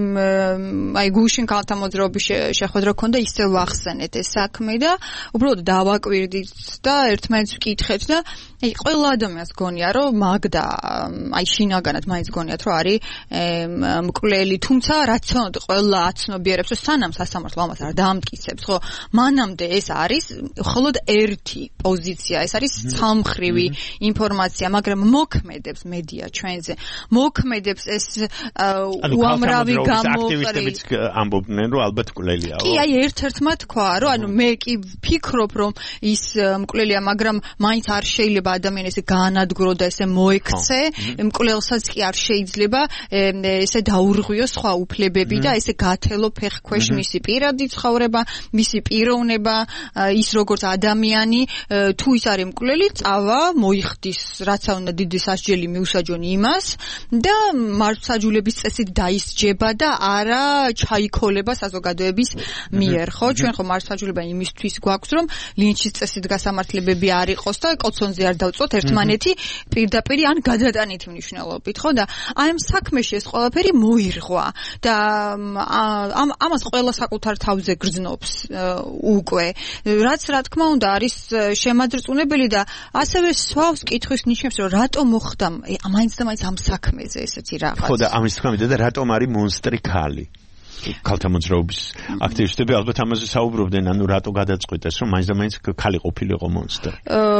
აი გუშინ ქალთა მოძრაობის შეხვედრა ქონდა, ისე ვახსენეთ ეს საქმე და უბრალოდ დავაკვირდით და ერთმანეთს ვკითხეთ და აი ყველა ადამიანს გონია, რომ მაგდა აი შინაგანად მაინც გონიათ, რომ არის მკვლელი, თუმცა რაციონალურად ყველა აცნობიერებს, რომ სანამ სასამართლო ამას არ დაამტკიცებს, ხო, მანამდე ეს არის მხოლოდ ერთი პოზიცია, ეს არის სამხრივი ინფორმაცია, მაგრამ მოქმედებს მედია ჩვენზე, მოქმედებს ეს უამრავი გამოყრილი ამბობდნენ, რომ ალბათ მკვლელია. კი, აი ერთ-ერთმა თქვა, რომ ანუ მე კი ვფიქრობ, რომ ის მკვლელია, მაგრამ მაინც არ შეიძლება ადამიანი ესე გაანადგურო და ესე მოექცე, მკვლელსაც კი არ შეიძლება ესე დაურღვიო სხვა უფლებები და ესე გათელო ფეხქვეშ მისი პირადი ცხოვრება, მისი პიროვნება, ის როგორც ადამიანი, თუ ის არის მკვლელი, წავა, მოიხდის, რაც უნდა დიდი სასჯელი მიუსაჯონ იმას და მართლმსაჯულების წესით დაისჯება და არა ჩაიქოლება საზოგადოების მიერ, ხო? ჩვენ ხო მართლმსაჯულება იმისთვის გვაქვს, რომ ლინჩის წესით გასამართლებები არ იყოს და კოცონზე არ დავწოთ ერთმანეთი პირდაპირ ან გადატანითი მნიშვნელობით, ხო? და აი ამ საქმეში ეს ყველაფერი მოირღვა და ამ ამას ყველა საკუთარ თავზე გრძნობს უკვე, რაც რა თქმა უნდა არის შემაძრწუნებელი და ასევე სვავს კითხვის ნიშნებს, რომ რატომ მოხდა მაინც და მაინც ამ საქმეზე ესეთი რაღაც. ხო და ამის თქმა მინდა და რატომ არის მონსტრი ქალი? ქალთა მოძრაობის აქტივისტები ალბათ ამაზე საუბრობდნენ, ანუ რატო გადაწყვიტეს, რომ მაინც და მაინც ქალი ყოფილიყო მონსტრი.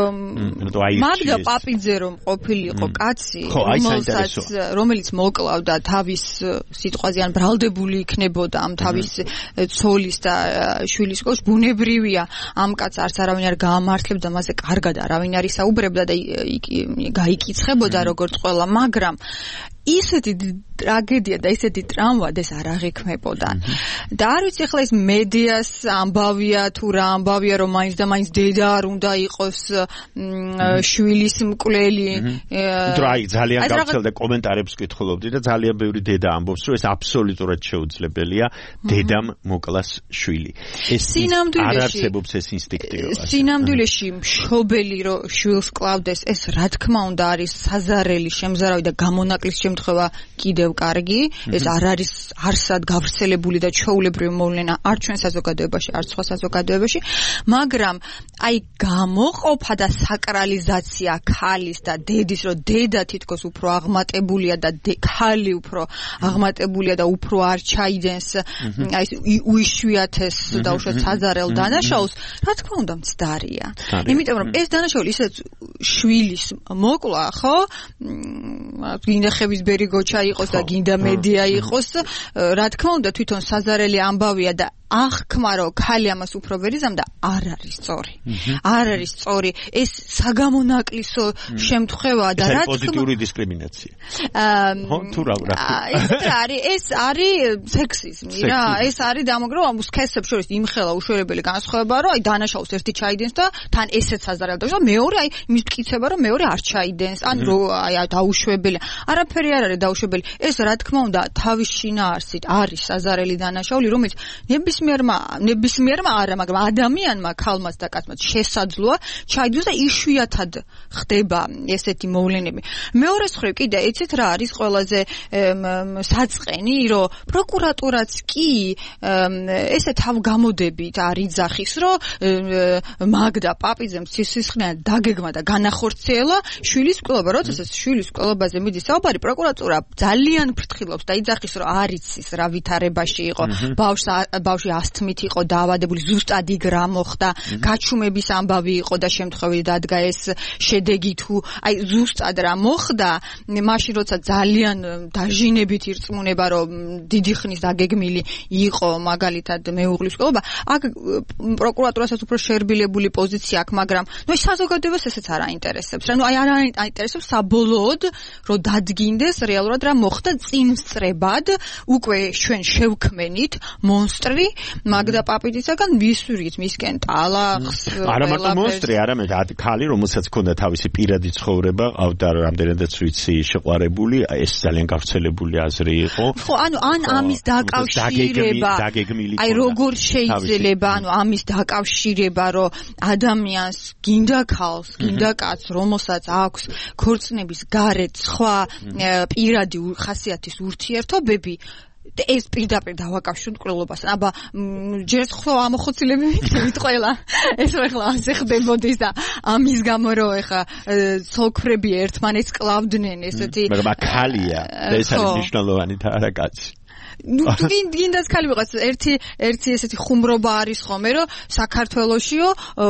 მაგდა პაპიძე რომ ყოფილიყო კაცი, რომელსაც რომელიც მოკლავდა თავის სიტყვაზე ან ბრალდებული იქნებოდა ამ თავის ცოლის და შვილის სკოლაში, ბუნებრივია ამ კაცს არც არავინ არ გაამართლებდა, მასზე კარგად არავინ არ ისაუბრებდა და გაიკიცხებოდა როგორც ყველა, მაგრამ ისეთი ტრაგედია და ისეთი ტრამვა ეს არ აღიქმებოდა. და არ ვიცი ახლა ეს მედიას ამბავია თუ რა ამბავია, რომ მაინც და მაინც დედა არ უნდა იყოს შვილის მკვლელი. თუ აი ძალიან გავრცელდა კომენტარებს კითხულობდი და ძალიან ბევრი დედა ამბობს, რომ ეს აბსოლუტურად შეუძლებელია დედამ მოკლას შვილი. ეს არ არსებობს ეს ინსტინქტივობა. სინამდვილეში მშობელი რომ შვილს კლავდეს, ეს რა თქმა უნდა არის საზარელი შემზარავი და გამონაკლის შემთხვევა კიდევ კარგი, ეს არ არის არსად გავრცელებული და ჩვეულებრივი მოვლენა არ ჩვენ საზოგადოებაში, არ სხვა საზოგადოებაში, მაგრამ აი გამოყოფა და საკრალიზაცია ქალის და დედის, რომ დედა თითქოს უფრო აღმატებულია და ქალი უფრო აღმატებულია და უფრო არ ჩაიდენს აი უიშვიათეს და უშუალოდ საზარელ დანაშაულს, რა თქმა უნდა მცდარია. იმიტომ რომ ეს დანაშაული ისეთ შვილის მოკლა, ხო? გინდა ხევისბერი გოჩა იყოს და გინდა მედია იყოს, რა თქმა უნდა თვითონ საზარელი ამბავია და აღქმა რომ ქალი ამას უფრო ვერ იზამდა, არ არის სწორი. არ არის სწორი. ეს საგამონაკლისო შემთხვევაა და რა თქმა უნდა პოზიტიური დისკრიმინაცია. ხო, თუ რა რა. ეს არის ეს არის სექსიზმი რა. ეს არის დამოგროვა სქესებს შორის იმხელა უშუალებელი განსხვავება, რომ აი დანაშაულს ერთი ჩაიდენს და თან ესეც საზარელი და მეორე აი იმის მტკიცება, რომ მეორე არ ჩაიდენს, ან რომ აი დაუშვებელია. არაფერი არ არის დაუშვებელი. ეს რა თქმა უნდა თავის შინაარსით არის საზარელი დანაშაული, რომელიც ნებისმიერმა ნებისმიერმა არა, მაგრამ ადამიანმა ქალმაც და კაცმაც შესაძლოა ჩაიდოს და იშვიათად ხდება ესეთი მოვლენები. მეორე მხრივ კიდე იცით რა არის ყველაზე საწყენი, რომ პროკურატურაც კი ესე თავგამოდებით არ იძახის, რომ მაგდა პაპიძემ სისხლიანად დაგეგმა და განახორციელა შვილის მკვლობა, როცა ეს შვილის მკვლობაზე მიდის საუბარი, პროკურატურა ძალიან ფრთხილობს და იძახის, რომ არ იცის რა ვითარებაში იყო, ბავშვს ბავშვი ასთმით იყო დაავადებული, ზუსტად იქ რა მოხდა, გაჩუმების ამბავი იყო და შემთხვევით დადგა ეს შედეგი თუ აი ზუსტად რა მოხდა, მაშინ როცა ძალიან დაჟინებით ირწმუნება, რომ დიდი ხნის დაგეგმილი იყო მაგალითად მეუღლის მკვლობა, აქ პროკურატურასაც უფრო შერბილებული პოზიცია აქვს, მაგრამ ნუ საზოგადოებას ესეც არ აინტერესებს. რა ნუ აი არ აინტერესებს საბოლოოდ, რომ დადგინდეს რეალურად რა მოხდა წინსწრებად, უკვე ჩვენ შევქმენით მონსტრი მაგდა პაპიძისაგან ვისურვით მისკენ ტალახს. არა მარტო მონსტრი, არამედ ქალი, რომელსაც ჰქონდა თავისი პირადი ცხოვრება, ყავდა რამდენადაც ვიცი შეყვარებული, ეს ძალიან გავრცელებული აზრი იყო. ხო, ანუ ან ამის დაკავშირება, აი როგორ შეიძლება, ანუ ამის დაკავშირება, რომ ადამიანს გინდა ქალს, გინდა კაცს, რომელსაც აქვს ქორწინების გარეთ სხვა პირადი ხასიათის ურთიერთობები, ეს პირდაპირ დავაკავშიროთ მკვლელობასთან. აბა ჯერ ხო ამოხოცილები მითქვით ყველა. ეს ახლა ასე ხდებოდის და ამის გამო რომ ახლა ცოლქრები ერთმანეთს კლავდნენ ესეთი. მაგრამ ქალია და ეს არის მნიშვნელოვანი და არა კაცი. ნუ გინდათ ქალი ვიყოს ერთი ერთი ესეთი ხუმრობა არის ხოლმე რომ საქართველოშიო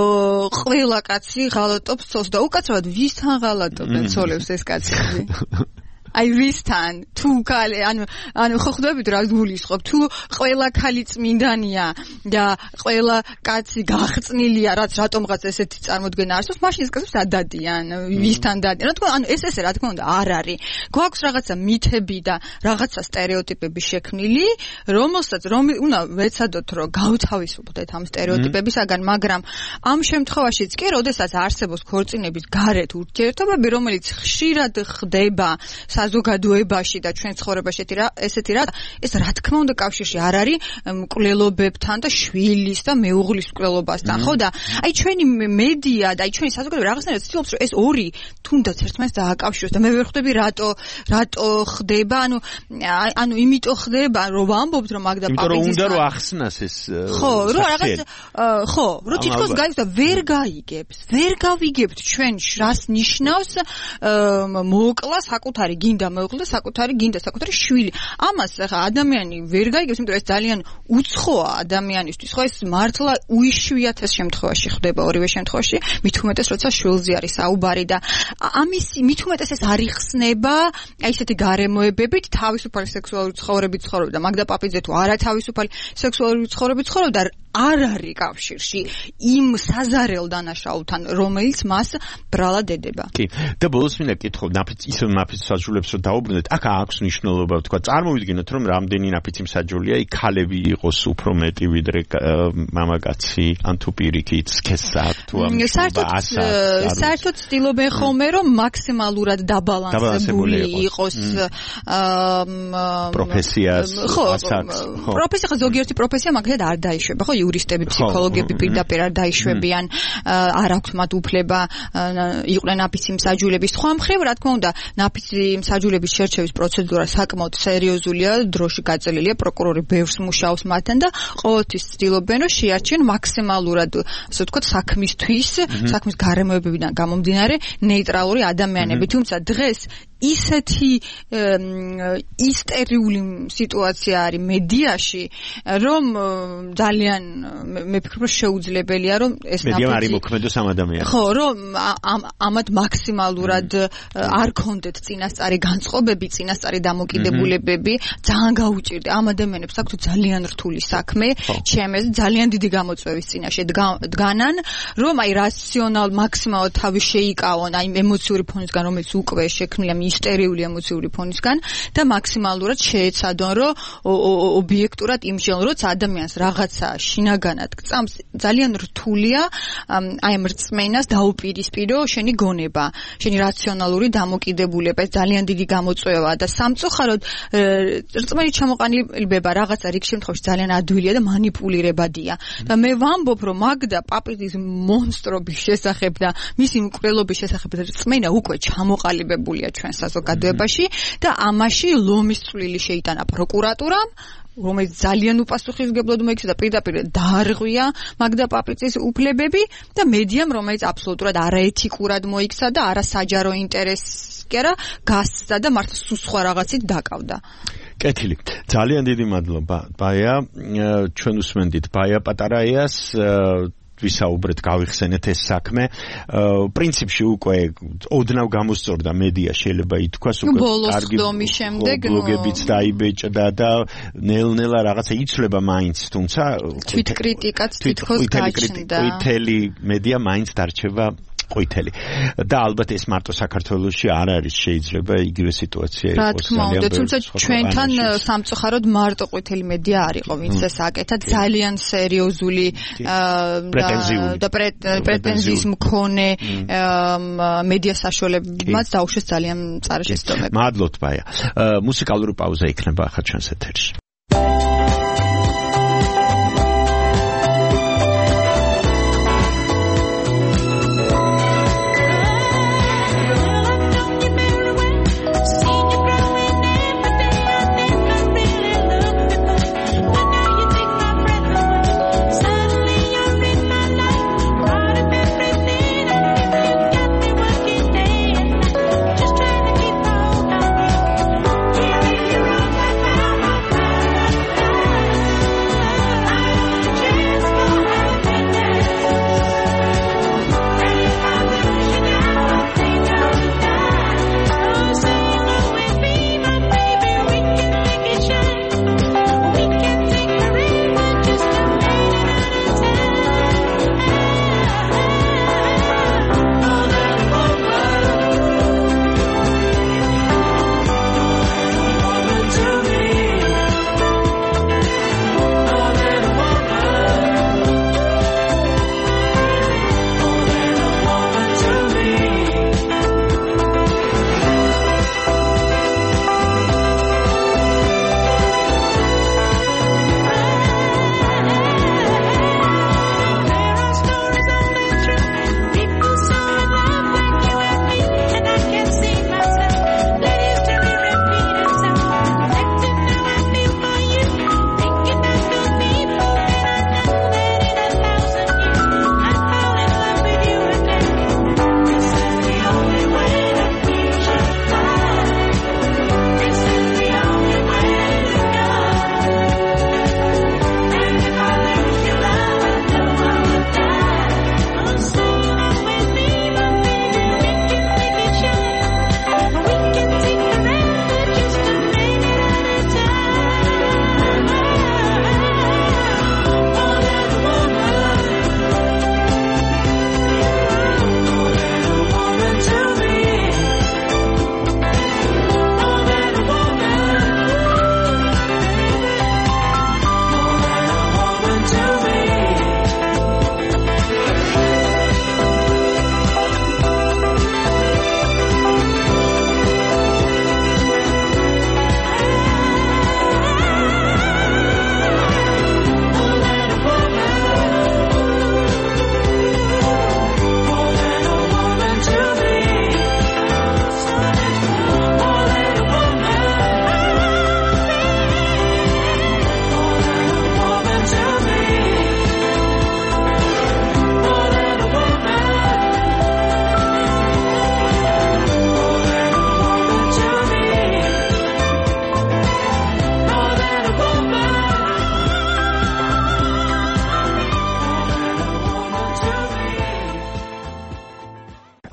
ყველა კაცი ღალატობს ცოლს და უკაცრავად ვისთან ღალატობენ ცოლებს ეს კაცები. აი ვისთან თუ კალი ანუ ანუ ხო ხვდებით რა გულისხმობ თუ ყველა ქალი წმინდანია და ყველა კაცი გახწნილია რაც რატომღაც ესეთი წარმოდგენა არსებობს მაშინ ეს კაცებს ადადიან ვისთან დადიან რა თქმა უნდა ანუ ეს ესე რა თქმა უნდა არ არის გვაქვს რაღაცა მითები და რაღაცა სტერეოტიპები შექმნილი რომელსაც რომ უნდა ვეცადოთ რომ გავთავისუფლდეთ ამ სტერეოტიპებისაგან მაგრამ ამ შემთხვევაშიც კი როდესაც არსებობს ქორწინების გარეთ ურთიერთობები რომელიც ხშირად ხდება საზოგადოებაში და ჩვენ ცხოვრებაში ესეთი რა ეს რა თქმა უნდა კავშირში არ არის მკვლელობებთან და შვილის და მეუღლის მკვლელობასთან ხო და აი ჩვენი მედია და აი ჩვენი საზოგადოება რაღაცნაირად ცდილობს რომ ეს ორი თუნდაც ერთმანეთს დააკავშიროს და მე ვერ ხვდები რატო რატო ხდება ანუ ანუ იმიტომ ხდება რომ ვამბობთ რომ მაგდა პაპიძის იმიტომ რომ უნდა რომ ახსნას ეს ხო რომ რაღაც ხო რომ თითქოს გაიგებს და ვერ გაიგებს ვერ გავიგებთ ჩვენ რას ნიშნავს მოკლა საკუთარი გინდა მეუღლე საკუთარი გინდა საკუთარი შვილი ამას ხა ადამიანი ვერ გაიგებს იმიტომ რომ ეს ძალიან უცხოა ადამიანისთვის ხო ეს მართლა უიშვიათეს შემთხვევაში ხდება ორივე შემთხვევაში მით უმეტეს როცა შვილზე არის საუბარი და ამის მით უმეტეს ეს არ იხსნება აი ესეთი გარემოებებით თავისუფალი სექსუალური ცხოვრებით ცხოვრობდა მაგდა პაპიძე თუ არა თავისუფალი სექსუალური ცხოვრებით ცხოვრობდა არ არის კავშირში იმ საზარელ დანაშაულთან რომელიც მას ბრალად ედება. კი და ბოლოს მინდა კითხო ნაფიც ისე ნაფიც საჯულებს რომ დაუბრუნდეთ აქ აქვს მნიშვნელობა თქვა წარმოვიდგინოთ რომ რამდენი ნაფიცი მსაჯულია იქ ქალები იყოს უფრო მეტი ვიდრე მამაკაცი ან თუ პირიქით სქესად თუ ამ საერთოდ ცდილობენ ხოლმე რომ მაქსიმალურად დაბალანსებული იყოს პროფესიას ასაკს ხო პროფესია ხო ზოგიერთი პროფესია მაგალითად არ დაიშვება ხო იურისტები, ფსიქოლოგები პირდაპირ არ დაიშვებიან, არ აქვს მათ უფლება იყვნენ ნაფიცი მსაჯულების. სხვა მხრივ, რა თქმა უნდა, ნაფიცი მსაჯულების შერჩევის პროცედურა საკმაოდ სერიოზულია, დროში გაწელილია, პროკურორი ბევრს მუშაობს მათთან და ყოველთვის ცდილობენ, რომ შეარჩიონ მაქსიმალურად, ასე ვთქვათ, საქმისთვის, საქმის გარემოებებიდან გამომდინარე ნეიტრალური ადამიანები. თუმცა დღეს ისეთი ისტერიული სიტუაცია არის მედიაში, რომ ძალიან მე ვფიქრობ შეუძლებელია რომ ეს ნაფიცი მედია არის მოქმედოს ამ ადამიანს. ხო, რომ ამათ მაქსიმალურად არ კონდეთ წინასწარი განწყობები, წინასწარი დამოკიდებულებები, ძალიან გაუჭირდა ამ ადამიანებს აქვთ ძალიან რთული საქმე, ჩემს ძალიან დიდი გამოწვევის წინაშე დგანან, რომ აი რაციონალ მაქსიმალურად თავი შეიკავონ აი ემოციური ფონისგან, რომელიც უკვე შექმნილია ისტერიული ემოციური ფონისგან და მაქსიმალურად შეეცადონ, რომ ობიექტურად იმჟელონ, როცა ადამიანს რაღაცა შინაგანად გწამს, ძალიან რთულია აი ამ რწმენას დაუპირისპირო შენი გონება, შენი რაციონალური დამოკიდებულება, ძალიან დიდი გამოწვევაა და სამწუხაროდ რწმენით ჩამოყალიბება რაღაცა რიგ შემთხვევაში ძალიან ადვილია და манипуლირებადია. და მე ვამბობ, რომ მაგდა პაპიძის მონსტრობის შესახებ და მისი მკვლელობის შესახებ რწმენა უკვე ჩამოყალიბებულია ჩვენ საზოგადოებაში და ამაში ლომის წვლილი შეიტანა პროკურატურამ, რომელიც ძალიან უპასუხისმგებლოდ მოიქცა და პირდაპირ დაარღვია მაგდა პაპიძის უფლებები და მედიამ, რომელიც აბსოლუტურად არაეთიკურად მოიქცა და არასაჯარო ინტერესს კი არა გასცდა და მართლა სულ სხვა რაღაცით დაკავდა. კეთილი. ძალიან დიდი მადლობა. ბაია, ჩვენ უსმენდით ბაია პატარაიას ვისაუბრეთ, გავიხსენეთ ეს საქმე. პრინციპში უკვე ოდნავ გამოსწორდა მედია, შეიძლება ითქვას, უკვე კარგი ბლოგებიც დაიბეჭდა და ნელ-ნელა რაღაცა იცვლება მაინც, თუმცა თვითკრიტიკაც თითქოს გაჩნდა. ყვითელი მედია მაინც დარჩება ყვითელი. და ალბათ ეს მარტო საქართველოში არ არის, შეიძლება იგივე სიტუაცია იყოს. რა თქმა უნდა, თუმცა ჩვენთან სამწუხაროდ მარტო ყვითელი მედია არ იყო, ვინც ეს აკეთა, ძალიან სერიოზული და პრეტენზიის მქონე მედია საშუალებებმაც დაუშვეს ძალიან მწარე შეცდომები. მადლობთ ბაია. მუსიკალური პაუზა იქნება ახლა ჩვენს ეთერში.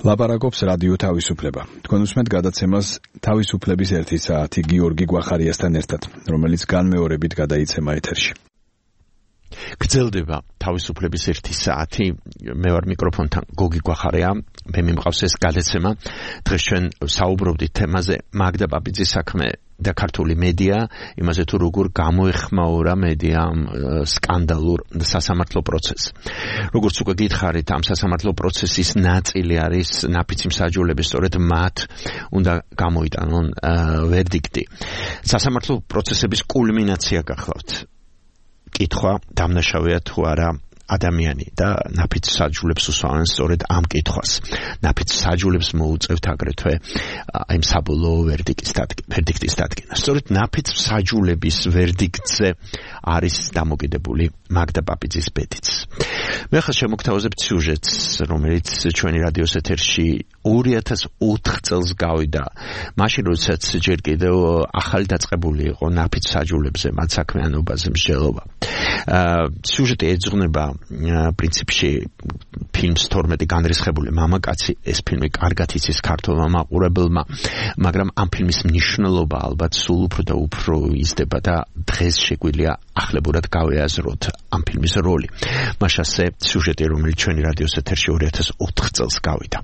ლაპარაკობს რადიო თავისუფლება. თქვენ უსმენთ გადაცემას თავისუფლების ერთი საათი გიორგი გვახარიასთან ერთად, რომელიც განმეორებით გადაიცემა ეთერში. გრძელდება თავისუფლების ერთი საათი. მე ვარ მიკროფონთან გოგი გვახარია. მე მიმყავს ეს გადაცემა. დღეს ჩვენ საუბრობდით თემაზე მაგდა პაპიძის საქმე და ქართული მედია, იმაზე თუ როგორ გამოეხმაურა მედიამ სკანდალურ სასამართლო პროცესს. როგორც უკვე გითხარით, ამ სასამართლო პროცესის ნაწილი არის ნაფიცი მსაჯულების, სწორედ მათ უნდა გამოიტანონ ვერდიქტი. სასამართლო პროცესების კულმინაცია გახლავთ. კითხვა დამნაშავეა თუ არა ადამიანი და ნაფიც საჯულებს უსვამენ სწორედ ამ კითხვას. ნაფიც საჯულებს მოუწევთ აგრეთვე აი საბოლოო ვერდიქტის დადგენა. სწორედ ნაფიც საჯულების ვერდიქტზე არის დამოკიდებული მაგდა პაპიძის ბედიც. მე ახლა შემოგთავაზებ სიუჟეტს, რომელიც ჩვენი რადიოს ეთერში ორი ათას ოთხ წელს გავიდა. მაშინ როდესაც ჯერ კიდევ ახალი დაწყებული იყო ნაფიც საჯულებზე მათ საქმიანობაზე მსჯელობა. სიუჟეტი ეძღვნება პრინციპში ფილმს თორმეტი განრისხებული მამაკაცი. ეს ფილმი კარგად იცის ქართულმა მაყურებელმა, მაგრამ ამ ფილმის მნიშვნელობა ალბათ სულ უფრო და უფრო იზრდება და დღეს შეგვიძლია ახლებურად გავეაზროთ ამ ფილმის როლი. მას ასე სიუჟეტი, რომელიც ჩვენი რადიოს ეთერში ორი ათას ოთხ წელს გავიდა.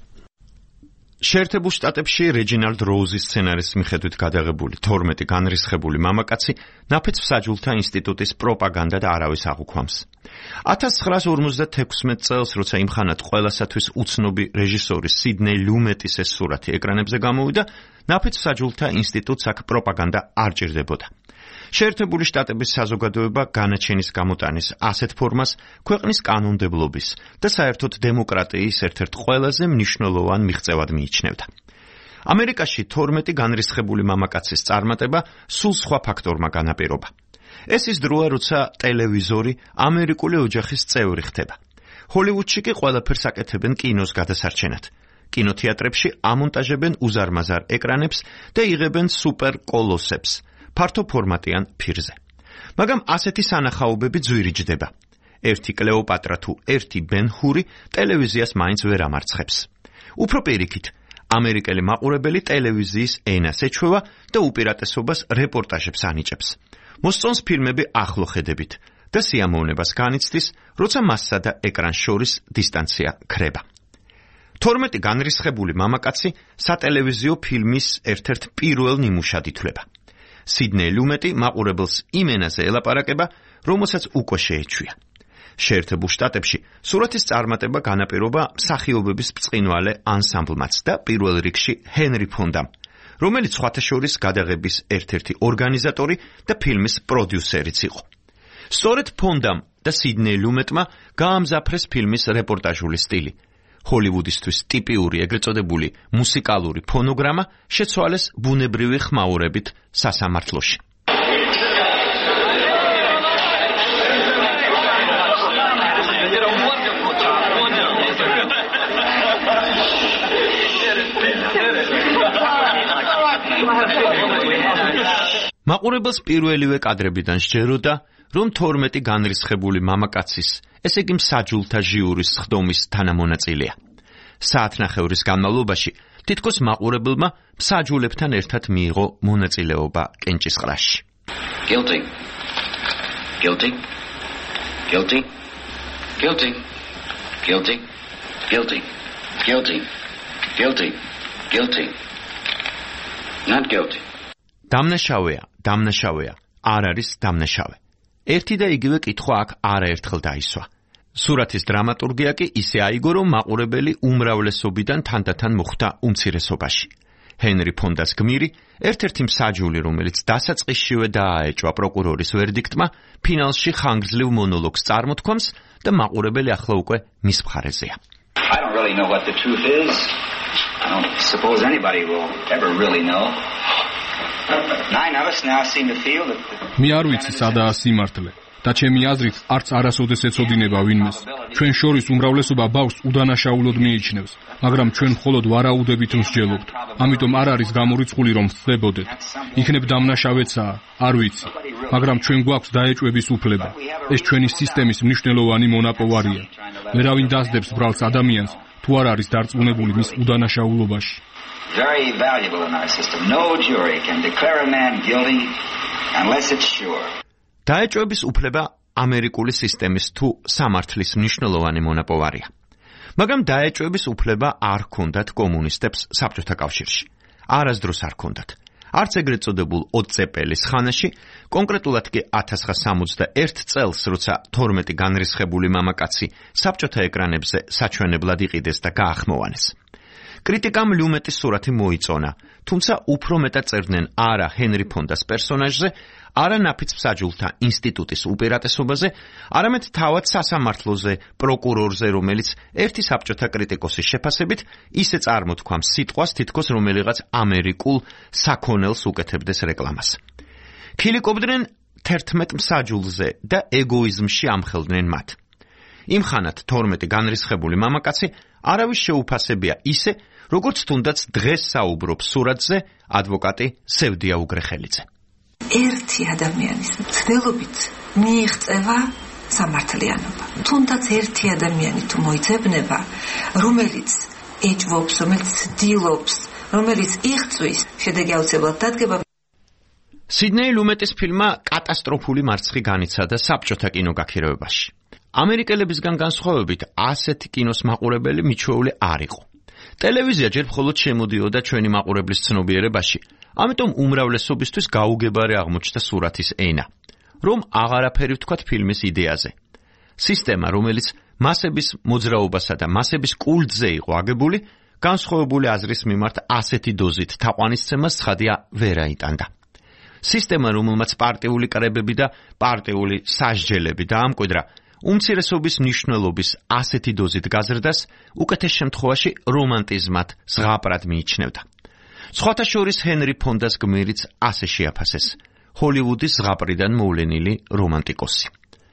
შეერთებულ შტატებში რეჯინალდ როუზის სცენარის მიხედვით გადაღებული თორმეტი განრისხებული მამაკაცი ნაფიც მსაჯულთა ინსტიტუტის პროპაგანდა და არავის აღუქვამს. ათას ცხრაას ორმოცდათექვსმეტ წელს, როცა იმხანად ყველასათვის უცნობი რეჟისორი სიდნეი ლუმეტის ეს სურათი ეკრანებზე გამოვიდა, ნაფიც მსაჯულთა ინსტიტუტს აქ პროპაგანდა არ ჭირდებოდა. შეერთებული შტატების საზოგადოება განაჩენის გამოტანის ასეთ ფორმას ქვეყნის კანონმდებლობის და საერთოდ დემოკრატიის ერთ-ერთ ყველაზე მნიშვნელოვან მიღწევად მიიჩნევდა. ამერიკაში თორმეტი განრისხებული მამაკაცის წარმატება სულ სხვა ფაქტორმა განაპირობა. ეს ის დროა, როცა ტელევიზორი ამერიკული ოჯახის წევრი ხდება. ჰოლივუდში კი ყველაფერს აკეთებენ კინოს გადასარჩენად. კინოთეატრებში ამონტაჟებენ უზარმაზარ ეკრანებს და იღებენ სუპერ კოლოსებს. ფართო ფორმატიან ფირზე. მაგრამ ასეთი სანახაობები ძვირიჯდება. ერთი კლეოპატრა თუ ერთი ბენ-ჰური ტელევიზიას მაინც ვერ ამარცხებს. უფრო პირიქით, ამერიკელი მაყურებელი ტელევიზიის ენას ეჩვევა და უპირატესობას რეპორტაჟებს ანიჭებს. მოსწონს ფილმები ახლო ხედებით და სიამოვნებას განიცდის, როცა მასსა და ეკრანს შორის დისტანცია ქრება. თორმეტი განრისხებული მამაკაცი სატელევიზიო ფილმის ერთ-ერთ პირველ ნიმუშად ითვლება. სიდნეი ლუმეტი მაყურებელს იმ ენაზე ელაპარაკება, რომელსაც უკვე შეეჩვია. შეერთებულ შტატებში სურათის წარმატება განაპირობა მსახიობების ბრწყინვალე ანსამბლმაც და პირველ რიგში ჰენრი ფონდამ, რომელიც სხვათა შორის გადაღების ერთ-ერთი ორგანიზატორი და ფილმის პროდიუსერიც იყო. სწორედ ფონდამ და სიდნეი ლუმეტმა გაამზაფრეს ფილმის რეპორტაჟული სტილი. ჰოლივუდისთვის ტიპიური ეგრეთ წოდებული მუსიკალური ფონოგრამა შეცვალეს ბუნებრივი ხმაურებით სასამართლოში. მაყურებელს პირველივე კადრებიდან სჯეროდა, რომ თორმეტი განრისხებული მამაკაცის, ესე იგი მსაჯულთა ჟიურის სხდომის თანამონაწილეა. საათნახევრის განმავლობაში თითქოს მაყურებელმა მსაჯულებთან ერთად მიიღო მონაწილეობა კენჭისყრაში. Guilty. Guilty. Guilty. Guilty. Guilty. Guilty. Guilty. Guilty. Guilty. Not guilty. დამნაშავეა, დამნაშავეა, არ არის დამნაშავე. ერთი და იგივე კითხვა აქ არაერთხელ დაისვა. სურათის დრამატურგია კი ისე აიგო, რომ მაყურებელი უმრავლესობიდან თანდათან მოხვდა უმცირესობაში. ჰენრი ფონდას გმირი, ერთ-ერთი მსაჯული, რომელიც დასაწყისშივე დააეჭვა პროკურორის ვერდიქტმა, ფინალში ხანგრძლივ მონოლოგს წარმოთქვამს და მაყურებელი ახლა უკვე მის მხარეზეა. I don't really know what the truth is. I don't suppose anybody will ever really know. Nine of us now seem to feel that მე არ ვიცი სადაა სიმართლე და ჩემი აზრით არც არასოდეს ეცოდინება ვინმეს. ჩვენ შორის უმრავლესობა ბავშვს უდანაშაულოდ მიიჩნევს, მაგრამ ჩვენ მხოლოდ ვარაუდებით მსჯელობთ. ამიტომ არ არის გამორიცხული რომ ხდებოდეთ. იქნებ დამნაშავეცაა, არ ვიცი, მაგრამ ჩვენ გვაქვს დაეჭვების უფლება. ეს ჩვენი სისტემის მნიშვნელოვანი მონაპოვარია. ვერავინ დასდებს ბრალს ადამიანს თუ არ არის დარწმუნებული მის უდანაშაულობაში. Very valuable in our system. No jury can declare a man guilty unless it's sure. დაეჭვების უფლება ამერიკული სისტემის თუ სამართლის მნიშვნელოვანი მონაპოვარია. მაგრამ დაეჭვების უფლება არ ჰქონდათ კომუნისტებს საბჭოთა კავშირში. არასდროს არ ჰქონდათ. არც ეგრეთ წოდებულ ოცეპელის ხანაში, კონკრეტულად კი ათას ცხრაასა სამოცდაერთ წელს, როცა თორმეტი განრისხებული მამაკაცი საბჭოთა ეკრანებზე საჩვენებლად იყიდეს და გაახმოვანეს. კრიტიკამ ლიუმეტის სურათი მოიწონა, თუმცა უფრო მეტად წერდნენ არა ჰენრი ფონდას პერსონაჟზე, არა ნაფიც მსაჯულთა ინსტიტუტის უპირატესობაზე, არამედ თავად სასამართლოზე, პროკურორზე, რომელიც ერთი საბჭოთა კრიტიკოსის შეფასებით ისე წარმოთქვამს სიტყვას, თითქოს რომელიღაც ამერიკულ საქონელს უკეთებდეს რეკლამას. ქილიკობდნენ თერთმეტ მსაჯულზე და ეგოიზმში ამხელდნენ მათ. იმხანად თორმეტი განრისხებული მამაკაცი არავის შეუფასებია ისე, როგორც თუნდაც დღეს საუბრობს სურათზე ადვოკატი სევდია უგრეხელიძე. ერთი ადამიანის მცდელობით მიიღწევა სამართლიანობა. თუნდაც ერთი ადამიანი თუ მოიძებნება, რომელიც ეჭვობს, რომელიც ცდილობს, რომელიც იღწვის, შედეგი აუცილებლად დადგება. სიდნეი ლუმეტის ფილმმა კატასტროფული მარცხი განიცადა საბჭოთა კინოგაქირავებაში. ამერიკელებისგან განსხვავებით, ასეთი კინოს მაყურებელი მიჩვეული არ იყო. ტელევიზია ჯერ მხოლოდ შემოდიოდა ჩვენი მაყურებლის ცნობიერებაში, ამიტომ უმრავლესობისთვის გაუგებარი აღმოჩნდა სურათის ენა, რომ აღარაფერი ვთქვათ ფილმის იდეაზე. სისტემა, რომელიც მასების მოძრაობასა და მასების კულტზე იყო აგებული, განსხვავებული აზრის მიმართ ასეთი დოზით თაყვანისცემას ცხადია ვერ აიტანდა. სისტემა, რომელმაც პარტიული კრებები და პარტიული სასჯელები დაამკვიდრა, უმცირესობის მნიშვნელობის ასეთი დოზით გაზრდას უკეთეს შემთხვევაში რომანტიზმად ზღაპრად მიიჩნევდა. სხვათა შორის ჰენრი ფონდას გმირიც ასე შეაფასეს, ჰოლივუდის ზღაპრიდან მოვლენილი რომანტიკოსი.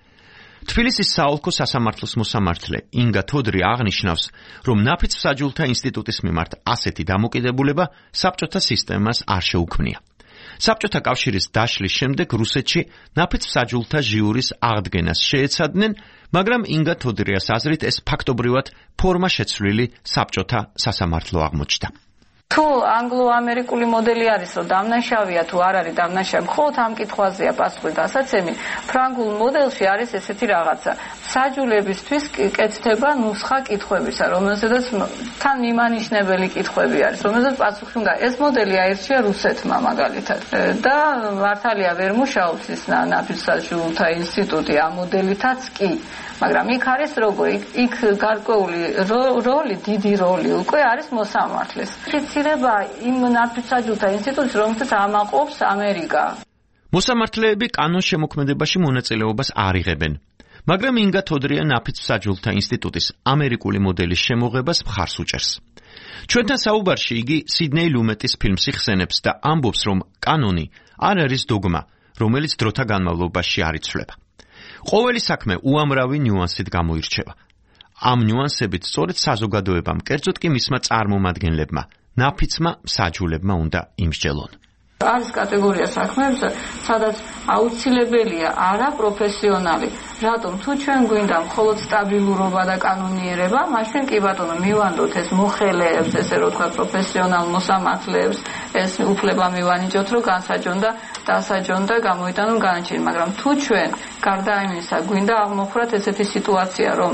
თბილისის საოლქო სასამართლოს მოსამართლე ინგა თოდრი აღნიშნავს, რომ ნაფიც მსაჯულთა ინსტიტუტის მიმართ ასეთი დამოკიდებულება საბჭოთა სისტემას არ შეუქმნია. საბჭოთა კავშირის დაშლის შემდეგ რუსეთში ნაფიც მსაჯულთა ჟიურის აღდგენას შეეცადნენ, მაგრამ ინგა თოდრიას აზრით ეს ფაქტობრივად ფორმაშეცვლილი საბჭოთა სასამართლო აღმოჩნდა. თუ ანგლო-ამერიკული მოდელი არის, რომ დამნაშავეა თუ არ არის დამნაშავე, მხოლოდ ამ კითხვაზეა პასუხი დასაცემი. ფრანგულ მოდელში არის ესეთი რაღაცა. მსაჯულებისთვის კეთდება ნუსხა კითხვებისა, რომელზედაც თან მიმანიშნებელი კითხვები არის, რომელზედაც პასუხი უნდა. ეს მოდელი აირჩია რუსეთმა მაგალითად. და მართალია ვერ მუშაობს ის ნაფიც მსაჯულთა ინსტიტუტი ამ მოდელითაც კი. მაგრამ იქ არის როგორ, იქ გარკვეული როლი, დიდი როლი უკვე არის მოსამართლეს. ფიცირება იმ ნაფიც მსაჯულთა ინსტიტუტს, რომელსაც ამაყობს ამერიკა. მოსამართლეები კანონ შემოქმედებაში მონაწილეობას არ იღებენ. მაგრამ ინგა თოდრია ნაფიც მსაჯულთა ინსტიტუტის ამერიკული მოდელის შემოღებას მხარს უჭერს. ჩვენთან საუბარში იგი სიდნეი ლუმეტის ფილმს იხსენებს და ამბობს, რომ კანონი არ არის დოგმა, რომელიც დროთა განმავლობაში არ იცვლება. ყოველი საქმე უამრავი ნიუანსით გამოირჩევა. ამ ნიუანსებით სწორედ საზოგადოებამ, კერძოდ კი მისმა წარმომადგენლებმა, ნაფიცმა მსაჯულებმა უნდა იმსჯელონ. არის კატეგორია საქმეებისა, სადაც აუცილებელია არა პროფესიონალი. რატომ? თუ ჩვენ გვინდა მხოლოდ სტაბილურობა და კანონიერება, მაშინ კი ბატონო მივანდოთ ეს მოხელეებს, ესე რომ თქვა პროფესიონალ მოსამართლეებს, ეს უფლება მივანიჭოთ, რომ განსაჯონ და დასაჯონ და გამოიტანონ განაჩენი. მაგრამ თუ ჩვენ გარდა იმისა გვინდა აღმოხვრათ ესეთი სიტუაცია, რომ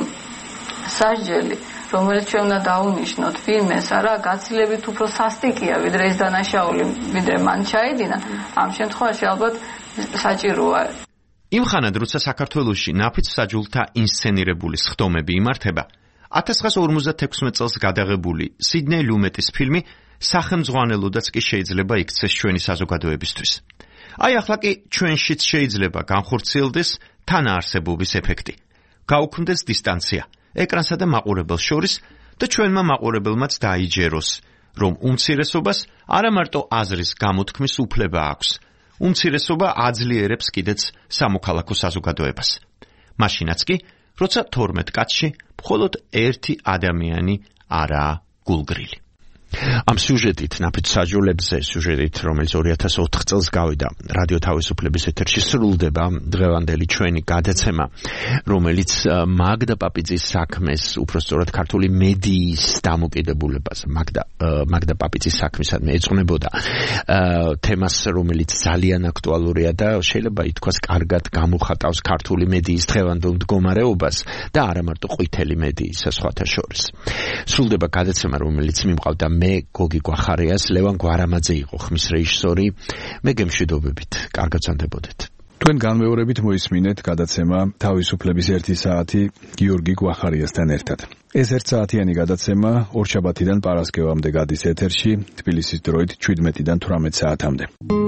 სასჯელი რომელიც ჩვენ უნდა დავუნიშნოთ ფილმეს, არა, გაცილებით უფრო სასტიკია, ვიდრე ეს დანაშაული, ვიდრე მან ჩაედინა, ამ შემთხვევაში ალბათ საჭიროა. იმხანად, როცა საქართველოში ნაფიც მსაჯულთა ინსცენირებული სხდომები იმართება, ათას ცხრაასა ორმოცდათექვსმეტ წელს გადაღებული სიდნეი ლუმეტის ფილმი სახელმძღვანელოდაც კი შეიძლება იქცეს ჩვენი საზოგადოებისთვის. აი ახლა კი ჩვენშიც შეიძლება განხორციელდეს თანაარსებობის ეფექტი. გაუქმდეს დისტანცია ეკრანსა და მაყურებელს შორის და ჩვენმა მაყურებელმაც დაიჯეროს, რომ უმცირესობას არა მარტო აზრის გამოთქმის უფლება აქვს, უმცირესობა აძლიერებს კიდეც სამოქალაქო საზოგადოებას. მაშინაც კი, როცა თორმეტ კაცში მხოლოდ ერთი ადამიანი არაა გულგრილი. ამ სიუჟეტით, ნაფიც საჯულებზე, სიუჟეტით, რომელიც ორი ათას ოთხ წელს გავიდა რადიო თავისუფლების ეთერში, სრულდება დღევანდელი ჩვენი გადაცემა, რომელიც მაგდა პაპიძის საქმეს, უпростоრად ქართული მედიის დამოკიდებულებას, მაგდა მაგდა პაპიძის საქმისადმი ეძღვნებოდა თემას, რომელიც ძალიან აქტუალურია და შეიძლება ითქვას, კარგად გამოხატავს ქართული მედიის დღევანდელ მდგომარეობას და არა მარტო ყვითელი მედიის სხვათა შორის. სრულდება გადაცემა, რომელიც მიმყავდა მე გოგი გვახარიას, ლევან გვარამაძე იყო ხმის რეჟისორი. მე გემშვიდობებით, კარგად ვზანდებოდეთ. თქვენ განმეორებით მოისმინეთ გადაცემა თავისუფლების ერთი საათი გიორგი გვახარიასთან ერთად. ეს ერთ საათიანი გადაცემა ორშაბათიდან პარასკევამდე გადის ეთერში, თბილისის დროით შვიდმეტიდან თვრამეტ საათამდე.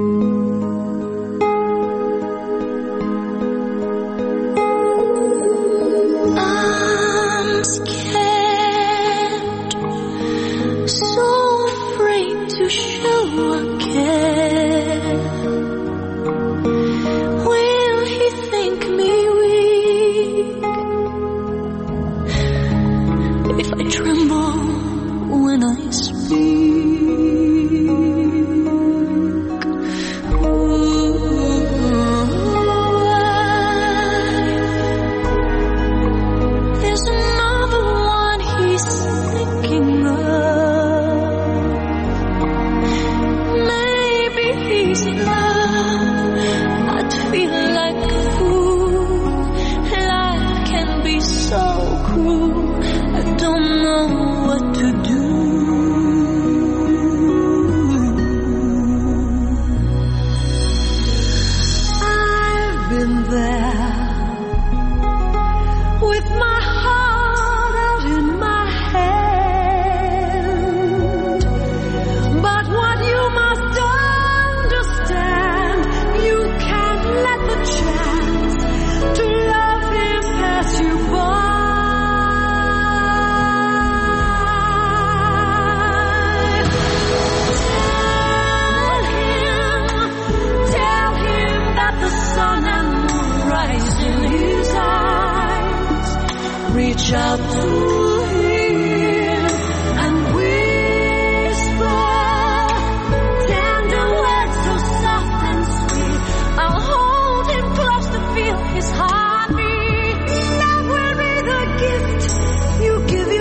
Reach out to him and whisper tender words so soft and sweet. I'll hold him close to feel his heartbeat. Love will be the gift you give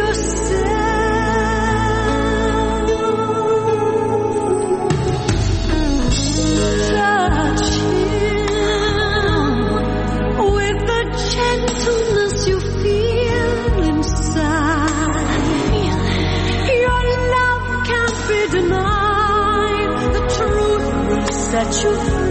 yourself. Touch him with the gentleness you feel inside. Your love can't be denied. The truth will set you free.